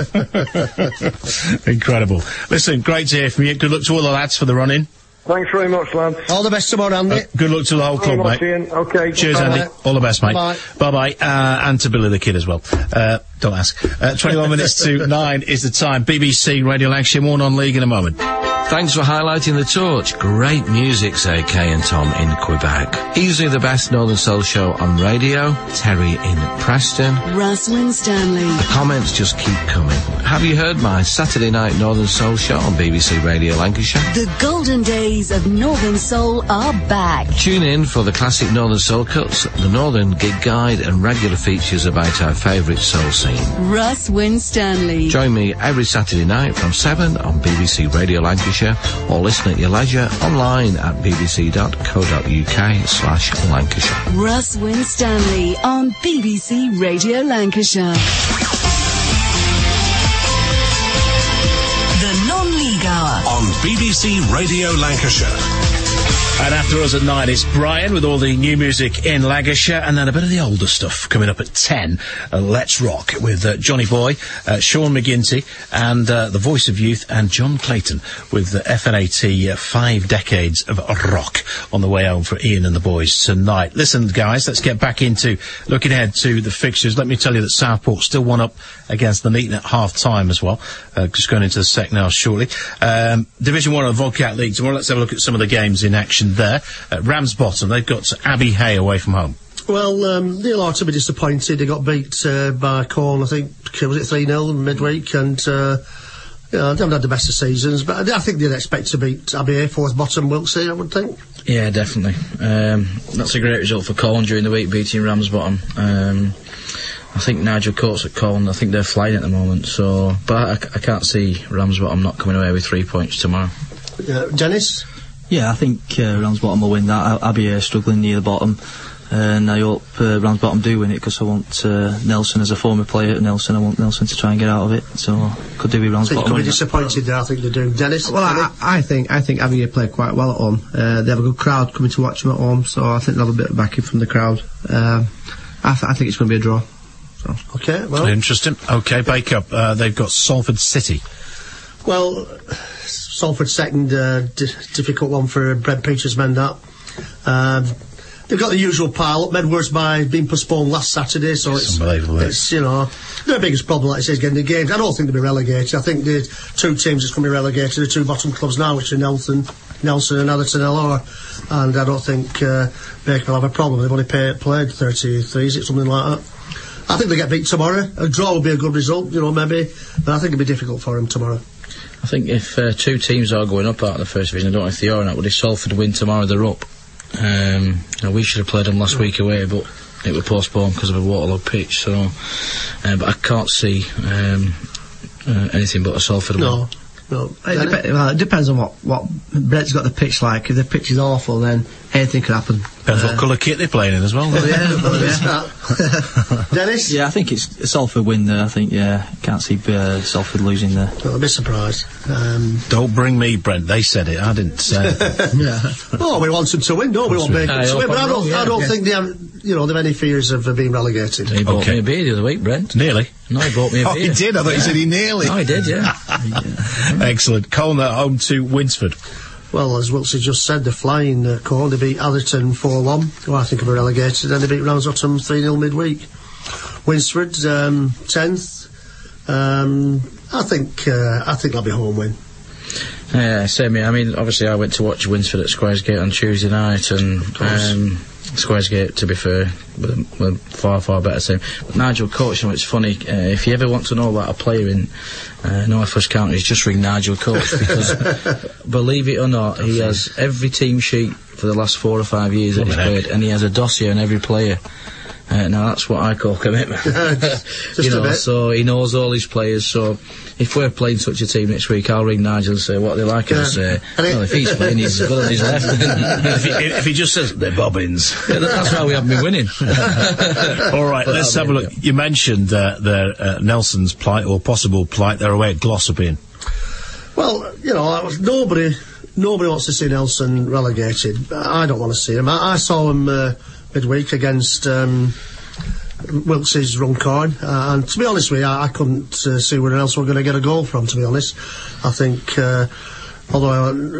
Incredible. Listen, great to hear from you. Good luck to all the lads for the run-in. Thanks very much, lads. All the best tomorrow, Andy. Uh, good luck to the whole club, mate. Ian. Okay. Cheers, Bye. Andy. All the best, mate. Bye. Bye-bye. Uh, and to Billy the Kid as well. Uh, don't ask. Uh, twenty-one minutes to nine is the time. B B C Radio Lancashire, more non-league in a moment. Thanks for highlighting the torch. Great music, say Kay and Tom in Quebec. Easily the best Northern Soul show on radio. Terry in Preston. Russ Winstanley. The comments just keep coming. Have you heard my Saturday night Northern Soul show on B B C Radio Lancashire? The golden days of Northern Soul are back. Tune in for the classic Northern Soul cuts, the Northern Gig Guide, and regular features about our favourite soul scene. Russ Winstanley. Join me every Saturday night from seven on B B C Radio Lancashire, or listen at your leisure online at bbc.co.uk slash Lancashire. Russ Winstanley on B B C Radio Lancashire. The Non-League Hour on B B C Radio Lancashire. And after us at nine, it's Brian with all the new music in Lancashire, and then a bit of the older stuff coming up at ten. Uh, Let's Rock with uh, Johnny Boy, uh, Sean McGinty, and uh, the Voice of Youth, and John Clayton with the F N A T uh, Five Decades of Rock on the way home for Ian and the boys tonight. Listen, guys, let's get back into looking ahead to the fixtures. Let me tell you that Southport still one up against the Nuneaton at half-time as well. Uh, just going into the sec now shortly. Um, Division one of the Vodcat League tomorrow. Let's have a look at some of the games in action there. At Ramsbottom, they've got Abbey Hay away from home. Well, um, they'll ought to be disappointed. They got beat uh, by Corn, I think, was it three nil midweek, and uh, you know, they haven't had the best of seasons, but I think they'd expect to beat Abbey Hay, fourth bottom Wiltsea, I would think. Yeah, definitely. Um, that's a great result for Corn during the week, beating Ramsbottom. Um, I think Nigel Coates at Corn, I think they're flying at the moment, so, but I, I can't see Ramsbottom not coming away with three points tomorrow. Uh, Dennis? Yeah, I think uh, Ramsbottom will win that. Abbey are struggling near the bottom, uh, and I hope uh, Ramsbottom do win it, because I want uh, Nelson, as a former player at Nelson, I want Nelson to try and get out of it, so could do with Ramsbottom. I think could be disappointed there, I think they do. Dennis? Well, I, I think I think Abbey play quite well at home. Uh, they have a good crowd coming to watch them at home, so I think they'll have a bit of backing from the crowd. Um, I, th- I think it's going to be a draw. So. Okay, well... Interesting. Okay, Bake Up, uh, they've got Salford City. Well... Salford second, uh, d- difficult one for Brent Peters' men, that. Um, they've got the usual pile-up. Medworth's by being postponed last Saturday, so it's, it's unbelievable. It's, you know, their biggest problem, like I say, is getting the games. I don't think they'll be relegated. I think the two teams that's going to be relegated, the two bottom clubs now, which are Nelson, Nelson and Atherton L R, and I don't think uh, Baker will have a problem. They've only pay, played thirty-three, is it something like that? I think they get beat tomorrow. A draw would be a good result, you know, maybe, but I think it'll be difficult for them tomorrow. I think if uh, two teams are going up out of the first division, I don't know if they are or not, but if Salford win tomorrow, they're up. Um, you know, we should have played them last week away, but it was postponed because of a waterlogged pitch, so... Uh, but I can't see um, uh, anything but a Salford no. win. No, it, dep- well, it depends on what, what Brett's got the pitch like. If the pitch is awful, then anything could happen. Depends uh, what colour kit they're playing in as well. Oh, yeah, oh, yeah. Dennis? Yeah, I think it's a Salford win there. I think, yeah, can't see uh, Salford losing there. Well, I'd be surprised. Um, Don't bring me, Brent. They said it. I didn't say it. Yeah. Oh, we want them to win, don't we? We want Bacon to win, but I don't, yeah, I don't yeah. think they have, you know, they have any fears of uh, being relegated. He bought Okay. me a beer the other week, Brent. Nearly. No, he bought me a Oh, beer. he did? I thought you said he nearly. No, he did, yeah. Excellent. Colne at home to Winsford. Well, as Wiltsey just said, they're flying uh, Corn. They beat Atherton four one, who I think will be relegated, and they beat Ramsbottom three nil midweek. Winsford, um, tenth. Um, I think, uh, I think they'll be home win. Yeah, same here. I mean, obviously I went to watch Winsford at Squaresgate on Tuesday night, and um, Squaresgate, to be fair, were, were far, far better team. But Nigel Coates, you know, it's funny, uh, if you ever want to know about a player in uh, North West Counties, just ring Nigel Coates, because believe it or not, he has every team sheet for the last four or five years that he's played, and he has a dossier on every player. Uh, now that's what I call commitment. just you a know, bit. so he knows all his players. So if we're playing such a team next week, I'll ring Nigel and say what they like, and Yeah. I'll say, And well, it- if he's playing, he's as good as he's left. if, he, if he just says, they're bobbins. Yeah, that's why we haven't been winning. All right, But let's that'll have a be look. it, You mentioned uh, their, uh, Nelson's plight, or possible plight. They're away at Glossopin. Well, you know, I was, nobody, nobody wants to see Nelson relegated. I don't want to see him. I, I saw him uh, midweek against um, Wiltsea's Runcorn, uh, and to be honest with you, I, I couldn't uh, see where else we're going to get a goal from. To be honest, I think uh, although uh,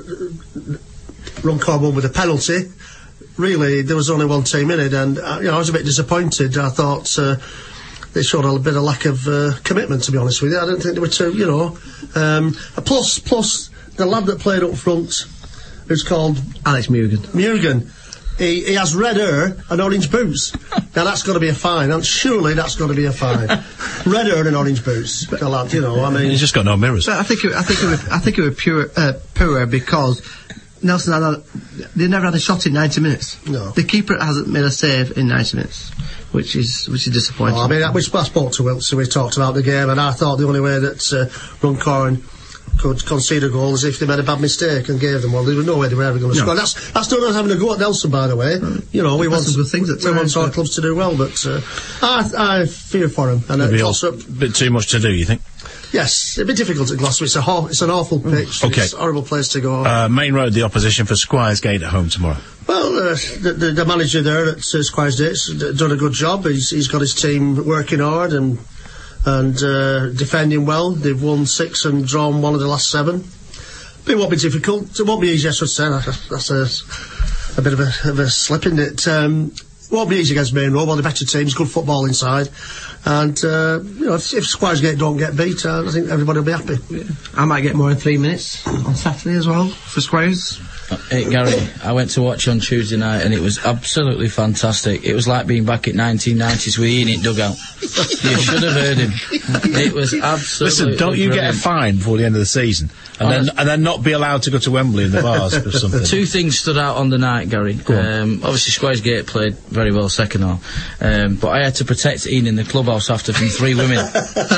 Runcorn won with a penalty, really there was only one team in it, and uh, you know I was a bit disappointed. I thought. Uh, They showed a bit of lack of uh, commitment, to be honest with you. I don't think they were too, you know. Um, plus, plus the lad that played up front, who's called Alex Mugan. Mugan. He, he has red hair and orange boots. Now that's got to be a fine, and surely that's got to be a fine. Red hair and orange boots, the lad. You know, I mean, He's just got no mirrors. But I think it, I think it was, I think it was pure, uh, poor because Nelson had a, they never had a shot in ninety minutes. No. The keeper hasn't made a save in ninety minutes, which is which is disappointing. Oh, I mean, I, we I spoke to Wiltshire, we talked about the game, and I thought the only way that uh, Runcorn could concede a goal is if they made a bad mistake and gave them one. There was no way they were ever going to No. score. That's that's not us having a go at Nelson, by the way. Mm. You know, we That's want some good things at we want times, our but- clubs to do well, but uh, I I fear for him. And It'd uh, be also, a bit too much to do, you think? Yes, it'd be difficult at Gloucester. It's a ho- it's an awful pitch. Okay. It's a horrible place to go. Uh, Main Road, the opposition for Squires Gate at home tomorrow. Well, uh, the, the, the manager there at uh, Squires Gate's d- done a good job. He's, he's got his team working hard and and uh, defending well. They've won six and drawn one of the last seven. But it won't be difficult. It won't be easy, I should say. That's a, a bit of a, of a slip, isn't it? Um, it won't be easy against Main Road. One of the better teams, good football inside. And, uh, you know, if, if Squires Gate don't get beat, uh, I think everybody will be happy. Yeah. I might get more than three minutes on Saturday as well for Squires. Uh, hey, Gary, I went to watch on Tuesday night and it was absolutely fantastic. It was like being back in nineteen nineties with Ian in dugout. You should have heard him. It was absolutely Listen, don't you brilliant. get a fine before the end of the season and then and then not be allowed to go to Wembley in the bars or something? Two things stood out on the night, Gary. Um, obviously, Squires Gate played very well second half, um, but I had to protect Ian in the clubhouse after from three women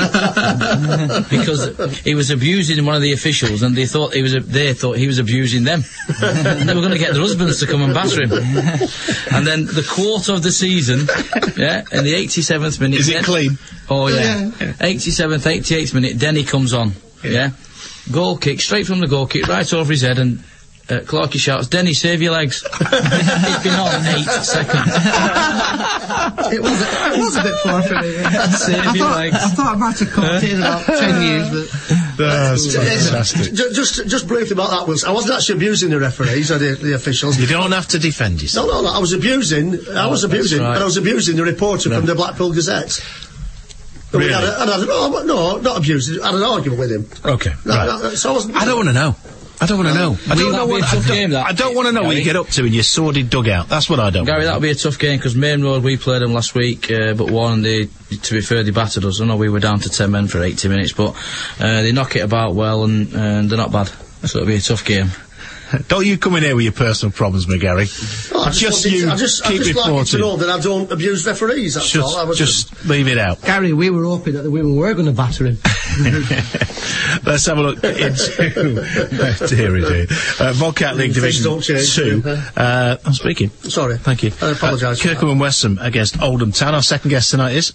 because he was abusing one of the officials, and they thought he was a, they thought he was abusing them. And they were going to get their husbands to come and batter him. And then the quarter of the season, yeah, in the eighty-seventh minute. Is it Den- clean? Oh yeah. yeah. eighty-seventh, eighty-eighth minute, Denny comes on. Yeah. yeah. Goal kick, straight from the goal kick, right over his head, and uh, Clarkie shouts, "Denny, save your legs." He's been on eight seconds. It was, a, it was a bit far for me. Save I your thought, legs. I thought I might have caught it in about ten years, but... That's fantastic. Ju- Just, just briefly about that, Wilson. I wasn't actually abusing the referees or the, the officials. You don't have to defend yourself. No, no, no. I was abusing. I was abusing, right. and I was abusing the reporter from the Blackpool Gazette. And we Really? had a, and I, no, no, not abusing. I had an argument with him. Okay, No, right. no, so I wasn't. I don't want to know. I don't want to know. I don't, that'd know be what, a I tough don't, game, that. I don't want to know what you Gary. get up to in your sordid dugout. That's what I don't Gary, want that'll be a tough game because Main Road, we played them last week, uh, but won. And they, to be fair, they battered us. I know we were down to ten men for eighty minutes, but uh, they knock it about well, and, and they're not bad. So it'll be a tough game. Don't you come in here with your personal problems, McGarry. No, I just, wanted you to, I just, I keep just like you to reporting. know that I don't abuse referees. That's all. I Just, was just leave it out. Gary, we were hoping that the women were going to batter him. Let's have a look into dearie dear. Uh, Volcat League Things Division don't change. Two. Uh, I'm speaking. Sorry. Thank you. I apologise Uh, for Kirkham and Westham against Oldham Town. Our second guest tonight is.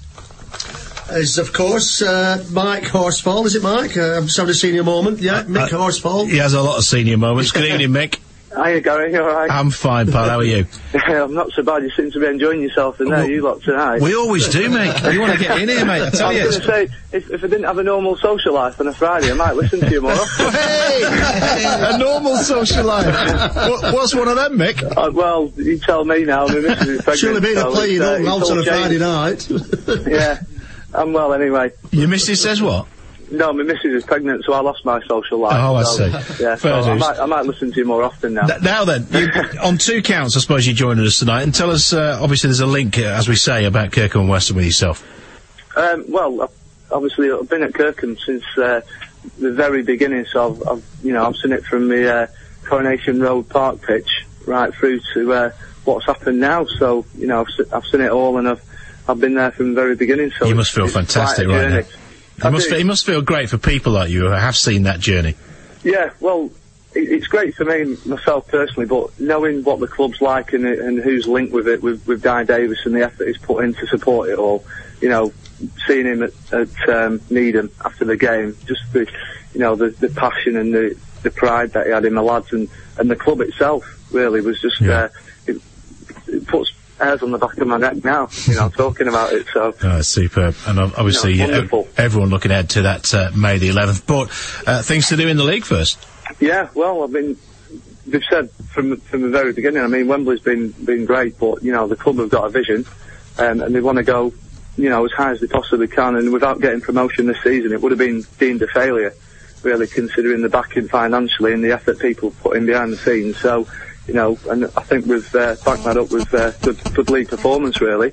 is of course uh, Mike Horsfall. Is it Mike? Uh, I'm just having a senior moment. Yeah, Mick uh, Horsfall. He has a lot of senior moments. Good evening, Mick. Hiya, Gary, you alright? I'm fine, pal. How are you? I'm not so bad. You seem to be enjoying yourself in there, Well, you lot tonight. We always do, mate. You want to get in here, mate? I tell I you. was going to say, if, if I didn't have a normal social life on a Friday, I might listen to you more often. Hey! A normal social life. What, what's one of them, Mick? Uh, well, you tell me now. My missus is pregnant. Surely being so a playing it's, uh, on it's out all on a Friday changed. night. Yeah, I'm well anyway. Your missus says what? No, my missus is pregnant, so I lost my social life. Oh, I so, see. Yeah, Fair so I dues. might, I might listen to you more often now. Th- now then, you, on two counts, I suppose you're joining us tonight, and tell us, uh, obviously there's a link, uh, as we say, about Kirkham and Westham with yourself. Um, well, I've- obviously, I've been at Kirkham since uh, the very beginning, so I've, I've, you know, I've seen it from the uh, Coronation Road Park pitch right through to uh, what's happened now. So, you know, I've, se- I've seen it all, and I've I've been there from the very beginning. So You must feel it's fantastic quite a right now. journey. It I must, do. fe- it must feel great for people like you who have seen that journey. Yeah, well, it, it's great for me myself personally, but knowing what the club's like and, and who's linked with it, with, with Di Davis and the effort he's put in to support it all, you know, seeing him at, at um, Needham after the game, just the, you know, the, the passion and the, the pride that he had in the lads and, and the club itself really was just, Yeah. uh, it, it puts hairs on the back of my neck now, you know, talking about it, so. Oh, superb. And ob- obviously, No, uh, wonderful. everyone looking ahead to that uh, May the eleventh. But uh, things to do in the league first. Yeah, well, I mean, they've said from from the very beginning. I mean, Wembley's been been great, but you know, the club have got a vision, um, and they want to go, you know, as high as they possibly can. And without getting promotion this season, it would have been deemed a failure, really, considering the backing financially and the effort people put in behind the scenes. So, you know, and I think we've uh, backed that up with uh, good good league performance, really.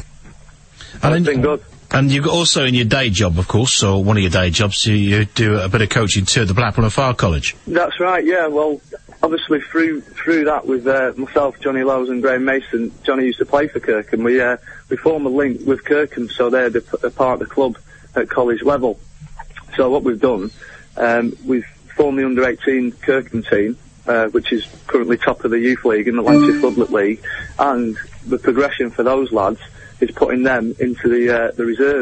And It's been good. And you've got also in your day job, of course, or one of your day jobs, you, you do a bit of coaching too at the Blackpool and Fylde College. That's right, yeah. Well, obviously through through that with uh, myself, Johnny Lowes and Graham Mason, Johnny used to play for Kirkham. We uh, we form a link with Kirkham, so they're the, a part of the club at college level. So what we've done, um, we've formed the under eighteen Kirkham team, uh, which is currently top of the youth league in the Lancashire Floodlit League, and the progression for those lads is putting them into the uh, the reserves.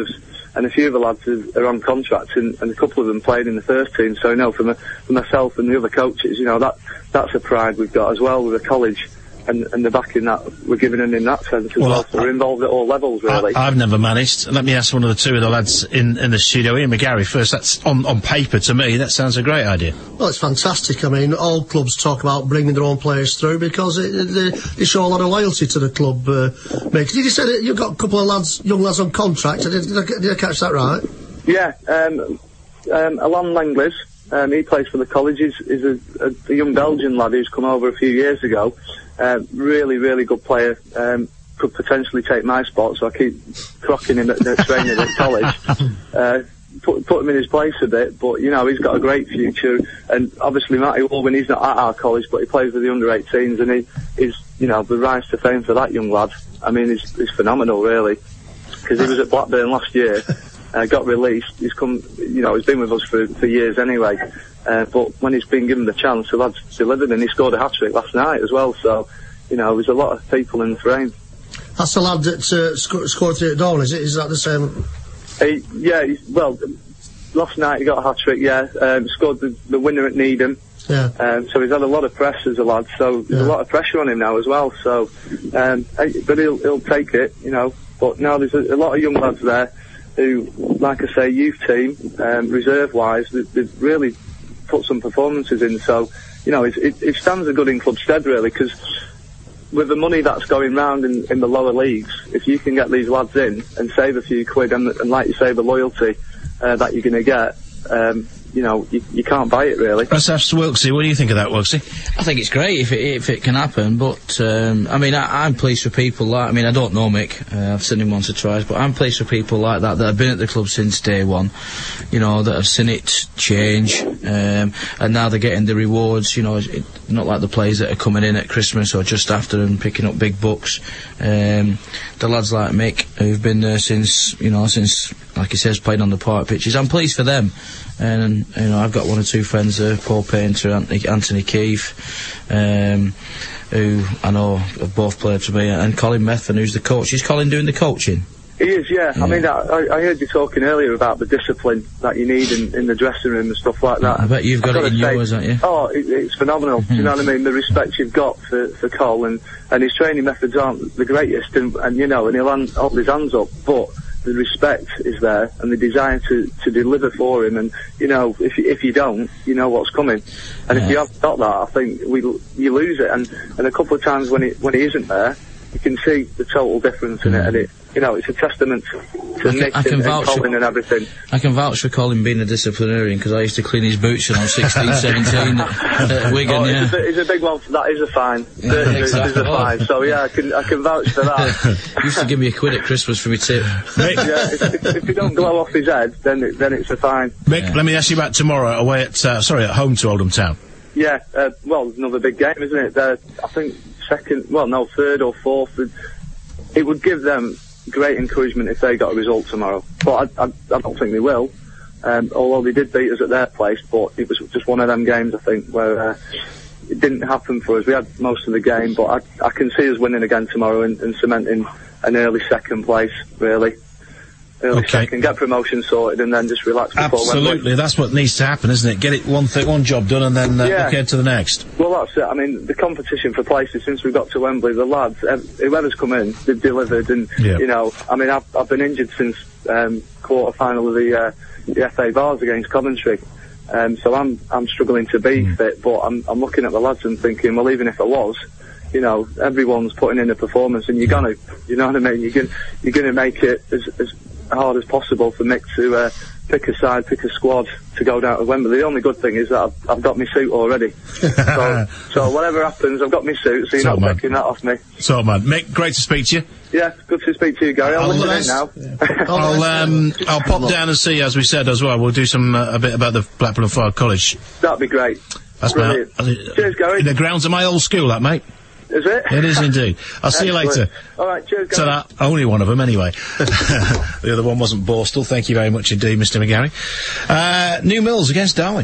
and a few of the lads are, are on contracts, and, and a couple of them played in the first team. So, no, for, my, for myself and the other coaches, you know, that that's a pride we've got as well with the college. And, and the backing that we're giving them in that sense as well. well. So we're involved at all levels, really. I, I've never managed. Let me ask one of the two of the lads in, in the studio. Ian McGarry first. That's on, on paper, to me, that sounds a great idea. Well, it's fantastic. I mean, all clubs talk about bringing their own players through because it, it, they, they show a lot of loyalty to the club. Uh, Mick, did you say that you've got a couple of lads, young lads on contract? Did, did, I, did I catch that right? Yeah. Um, um, Alon Langlis, um, he plays for the college. He's, he's a, a, a young Belgian lad who's come over a few years ago. Uh, really, really good player. Um, could potentially take my spot, so I keep crocking him at, at training at college. Uh, put, put him in his place a bit, but, you know, he's got a great future. And obviously, Matty Walwyn, he's not at our college, but he plays with the under eighteens, and he is, you know, the rise to fame for that young lad. I mean, he's, he's phenomenal, really. Because he was at Blackburn last year, uh, got released. He's come, you know, he's been with us for, for years anyway. Uh, but when he's been given the chance, the lad's delivered, and he scored a hat-trick last night as well. So, you know, there's a lot of people in the frame. That's the lad that uh, sc- scored three at Dawn, is it? Is that the same? He, yeah, he, well, last night he got a hat-trick, yeah. Um, scored the, the winner at Needham. Yeah. Um, so he's had a lot of press as a lad, so there's yeah. a lot of pressure on him now as well. So, um, but he'll, he'll take it, you know. But now there's a, a lot of young lads there who, like I say, youth team, um, reserve-wise, they, they've really put some performances in, so, you know, it, it, it stands a good in club stead, really, because with the money that's going round in, in the lower leagues, if you can get these lads in and save a few quid, and, and like you say, the loyalty uh, that you're going to get, um, you know, you, you can't buy it, really. Let's ask Wilksy. What do you think of that, Wilksy? I think it's great if it, if it can happen, but, um, I mean, I, I'm pleased for people like, I mean, I don't know Mick, uh, I've seen him once or twice, but I'm pleased for people like that that have been at the club since day one, you know, that have seen it change, um, and now they're getting the rewards, you know, it, not like the players that are coming in at Christmas or just after and picking up big bucks. Um, the lads like Mick, who've been there since, you know, since, like he says, played on the park pitches, I'm pleased for them. And, you know, I've got one or two friends there, Paul Painter, Anthony, Anthony Keefe, um, who I know have both played for me, and Colin Methven, who's the coach. Is Colin doing the coaching? He is, yeah. yeah. I mean, I, I heard you talking earlier about the discipline that you need in, in the dressing room and stuff like that. I bet you've got it in say, yours, haven't you? Oh, it, it's phenomenal. You know what I mean? The respect you've got for, for Cole, and, and his training methods aren't the greatest, and, and you know, and he'll hand, hold his hands up, but the respect is there, and the desire to, to deliver for him, and, you know, if you, if you don't, you know what's coming. And yeah. if you haven't got that, I think we, you lose it, and, and a couple of times when he, when he isn't there, you can see the total difference in it, and it, you know, it's a testament to Nick and, and Colin and everything. I can vouch for Colin being a disciplinarian, because I used to clean his boots when I was sixteen, seventeen at, at Wigan, oh, yeah. It's a, it's a big one, that is a fine. Yeah, exactly. It is a fine, so yeah, I can, I can vouch for that. He used to give me a quid at Christmas for my tip. Mick, yeah, if, if, if you don't glow off his head, then it, then it's a fine. Mick, yeah. let me ask you about tomorrow, away at, uh, sorry, at home to Oldham Town. Yeah, uh, well, another big game, isn't it? Uh, I think second, well, no, third or fourth. It would give them great encouragement if they got a result tomorrow. But I, I, I don't think they will. Um, although they did beat us at their place, but it was just one of them games, I think, where uh, it didn't happen for us. We had most of the game, but I, I can see us winning again tomorrow and, and cementing an early second place, really. Early okay. second, get promotion sorted, and then just relax before Absolutely, Wembley. That's what needs to happen, isn't it? Get it one th- one job done, and then uh, yeah. look ahead to the next. Well, that's it. I mean, the competition for places since we got to Wembley, the lads, ev- whoever's come in, they've delivered, and yeah. you know, I mean, I've, I've been injured since um, quarter final of the uh, the F A Vars against Coventry, um, so I'm I'm struggling to be mm. fit, but I'm I'm looking at the lads and thinking, well, even if I was, you know, everyone's putting in a performance, and you're gonna, you know what I mean? You're gonna you're gonna make it as as hard as possible for Mick to uh, pick a side, pick a squad to go down to Wembley. The only good thing is that I've, I've got my suit already. so, so whatever happens, I've got my suit, so you're not taking that off me. So, man. Mick, great to speak to you. Yeah, good to speak to you, Gary. I'll, I'll listen in now. Yeah. I'll, um, I'll pop down and see you, as we said, as well. We'll do some, uh, a bit about the Blackpool and Fylde College. That'd be great. That's brilliant. My, uh, Cheers, Gary. In the grounds of my old school, that, mate. Is it? It is indeed. I'll see you later. Alright, cheers, guys. So that, only one of them anyway. The other one wasn't Borstal. Thank you very much indeed, Mister McGarry. Uh, New Mills against Darwin.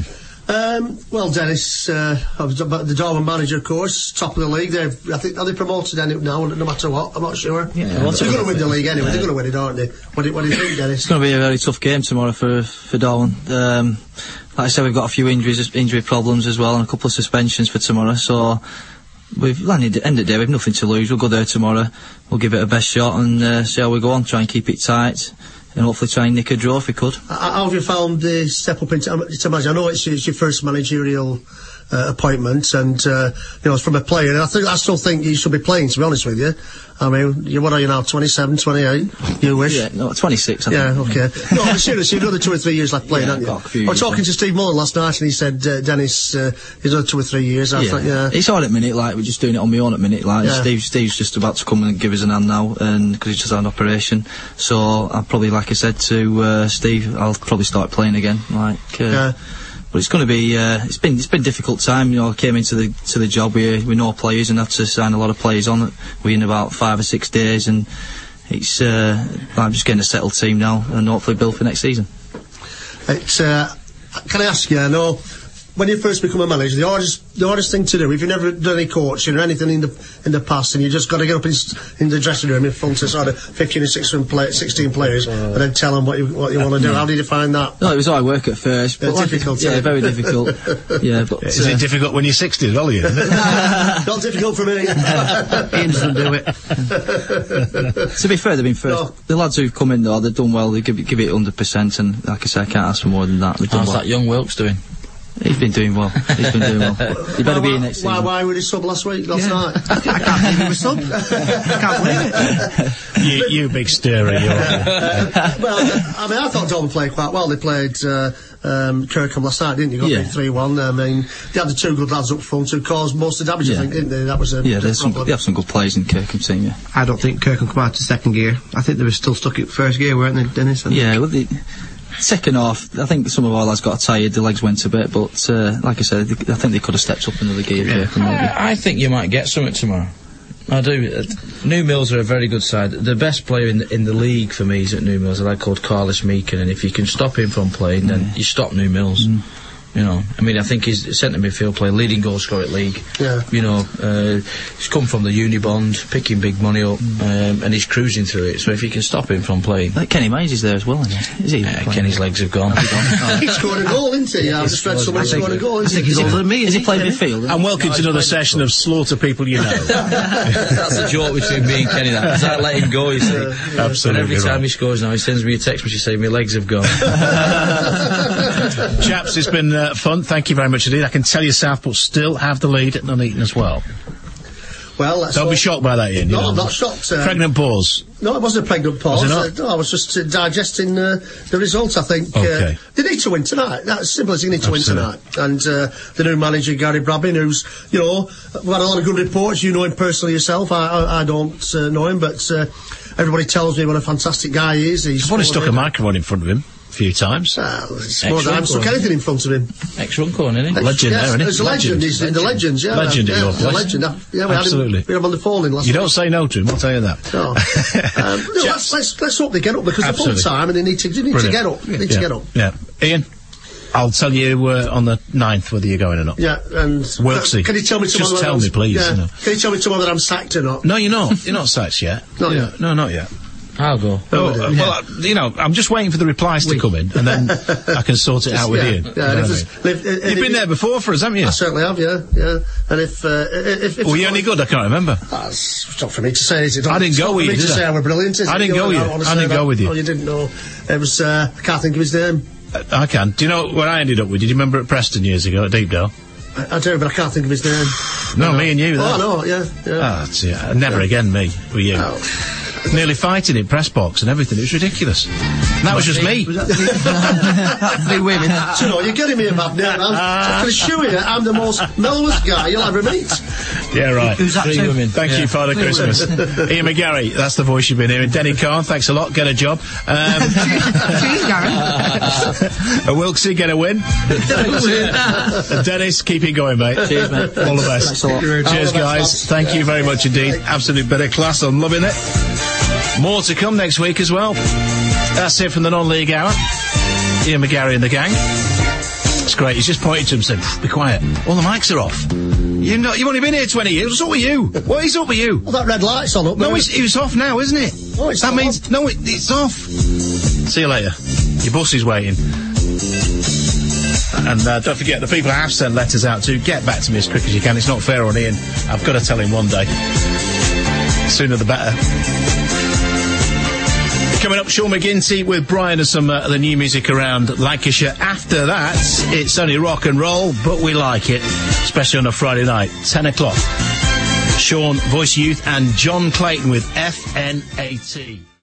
Um, well, Dennis, uh, I was about the Darwin manager, of course, top of the league. They've, I think, are they promoted any now? No matter what, I'm not sure. Yeah, they're going to win the league anyway. Yeah. They're going to win it, aren't they? What do, what do you think, Dennis? It's going to be a very tough game tomorrow for for Darwin. Um, like I said, we've got a few injuries, injury problems as well, and a couple of suspensions for tomorrow. So we've at the end of the day, we've nothing to lose. We'll go there tomorrow. We'll give it a best shot and uh, see how we go on. Try and keep it tight. And hopefully try and nick a draw if we could. How have you found the step up into, into manager? I know it's, it's your first managerial uh, appointment, and uh, you know, from a player, and I think I still think you should be playing. To be honest with you, I mean, you, what are you now? twenty-seven, twenty-eight? You wish? Yeah, no, twenty-six. I yeah, think. okay. No, but seriously, you've got another two or three years left playing, yeah, haven't you? Got a few I was talking years, to Steve Mullen last night, and he said, uh, Dennis, uh, he's another two or three years. I yeah. thought, yeah, it's hard at minute. Like we're just doing it on my own at minute. Like yeah. Steve, Steve's just about to come and give us an hand now, and because he's just had an operation. So I'll probably, like I said to uh, Steve, I'll probably start playing again. Like. Uh, yeah. But it's going to be, uh, it's been, it's been a difficult time. You know, I came into the to the job with with no players and had to sign a lot of players on within about five or six days, and it's, uh, I'm just getting a settled team now, and hopefully build for next season. It's, uh, can I ask you? I know when you first become a manager, the hardest the hardest thing to do, if you've never done any coaching or anything in the in the past, and you just got to get up in, in the dressing room in front of sort of fifteen or sixteen players, and then tell them what you what you want to do. How did you find that? No, it was hard work at first. Yeah, but like difficult. It, yeah, very difficult. Yeah, but is uh, it difficult when you're sixty as well? You not difficult for me. Ian doesn't do it. To be fair, they've been first. No. The lads who've come in though, they've done well. They give it give it one hundred percent, and like I say, I can't ask for more than that. They've done How's well. that young Wilkes doing? He's been doing well. He's been doing well. He better why, be in next why, season. Why were he sub last week, last Yeah. night? I can't believe he was sub. I can't believe it. you, you big stirrer, you are. uh, well, I mean, I thought Dalton played quite well. They played uh, um, Kirkham last night, didn't you? Got Yeah. beat three one. I mean, they had the two good lads up front who caused most of the damage, Yeah. I think, didn't they? That was a Yeah, there's some, problem. they have some good players in Kirkham team. Yeah. I don't think Kirkham come out to second gear. I think they were still stuck at first gear, weren't they, Dennis? Yeah, well, the second half, I think some of our lads got tired, the legs went a bit, but uh, like I said, they, I think they could have stepped up another gear. Yeah. Kirkham, maybe. I, I think you might get something tomorrow. I do. Uh, New Mills are a very good side. The best player in the, in the league for me is at New Mills, a lad called Carlos Meakin, and if you can stop him from playing, then you stop New Mills. Mm. You know, I mean, I think he's centre midfield player, leading goal scorer at league. Yeah. You know, uh, he's come from the Unibond, picking big money up, um, and he's cruising through it. So if you can stop him from playing, I think Kenny Mays is there as well, isn't he? Is he? uh, Kenny's legs have gone. He scored a goal, didn't he? I've just read someone scored a goal. I think he's older than me. Is he playing Kenny? midfield? And welcome to another session of Slaughter People You Know. That's a joke between me and Kenny. That because I let him go. You see, Absolutely and every time right. he scores now, he sends me a text message saying my legs have gone. Chaps, it's been uh, fun. Thank you very much indeed. I can tell you Southport still have the lead at Nuneaton as well. Well, let's Don't be hope- shocked by that, Ian. you No, know. I'm not shocked. Uh, Pregnant pause. No, it wasn't a pregnant pause. Was it not? Uh, no, I was just uh, digesting uh, the results, I think. Okay. Uh, they need to win tonight. That's as simple as you need to Absolutely. win tonight. And uh, the new manager, Gary Brabin, who's, you know, we've had a lot of good reports. You know him personally yourself. I, I, I don't uh, know him, but uh, everybody tells me what a fantastic guy he is. He's I've only full of stuck a it. microphone in front of him a few times. Well, it's more than Excellent I'm stuck goal. anything in front of him. Ex-Runcorn, isn't he? Legend yes, there, isn't he? He's a legend. He's in the legends, yeah. Legend at yeah, your he's a place. legend. Uh, Yeah, we Absolutely. Had him, we had him on the phone in last You week. don't say no to him, I'll tell you that. No. um, no let's, let's, let's hope they get up because they're Absolutely. full time and they need to, they need to Brilliant. get up. They need yeah. to get up. Yeah. Ian, I'll tell you uh, on the ninth whether you're going or not. Yeah, and Wilksey. Can you tell me tomorrow? Just that tell I'm- me, please, Yeah. you know. Can you tell me tomorrow that I'm sacked or not? No, you're not. You're not sacked yet. Not You yet. know, No, not yet. I'll go. Oh, uh, well, uh, you know, I'm just waiting for the replies to come in, and then I can sort it out with yeah, Ian. Yeah, You know and if what I there's- mean? if- if- You've if- been there before for us, haven't you? I certainly have, yeah, yeah. And if, uh, if, if Were you any good? I can't remember. That's not for me to say, is it? I didn't It's go not with for you, me to did I? say I were brilliant, is I it? didn't go with you. don't wanna I say didn't that. go with you. Oh, you didn't know. It was, uh, I can't think of his name. Uh, I can. Do you know where I ended up with? Did you remember at Preston years ago at Deepdale? I, I do, but I can't think of his name. No, me and you. Oh, there. I know, yeah, yeah. Ah, that's it. Uh, Never again, me. With you. Oh. Nearly fighting in press box and everything. It was ridiculous. And that was just me. Three women. Do you know, you're getting me a bad name. I'm, I can assure you, I'm the most mellowest guy you'll ever meet. Yeah, right. Who's that Three to? women. Thank Yeah. you, Father Christmas. Ian McGarry, that's the voice you've been hearing. Denny Carn, thanks a lot. Get a job. Um, Cheers, Gary. a Wilksey, get a win. And Dennis, keep it going, mate. Cheers, mate. All the best. Thanks a lot. Cheers, guys. Thank you very much indeed. Absolute bit of class. I'm loving it. More to come next week as well. That's it from the non-league hour. Ian McGarry and the gang. It's great. He's just pointed to him and said, be quiet. All the mics are off. You've, not, you've only been here twenty years. What's up with you? What is up with you? Well, that red light's on up there. No, it's, it's off now, isn't it? Oh, it's that not means... on. No, it, it's off. See you later. Your bus is waiting. And uh, don't forget, the people I have sent letters out to, get back to me as quick as you can. It's not fair on Ian. I've got to tell him one day. Sooner the better. Coming up, Sean McGinty with Brian and some uh, of the new music around Lancashire. After that, it's only rock and roll, but we like it, especially on a Friday night, ten o'clock. Sean, Voice Youth, and John Clayton with F N A T.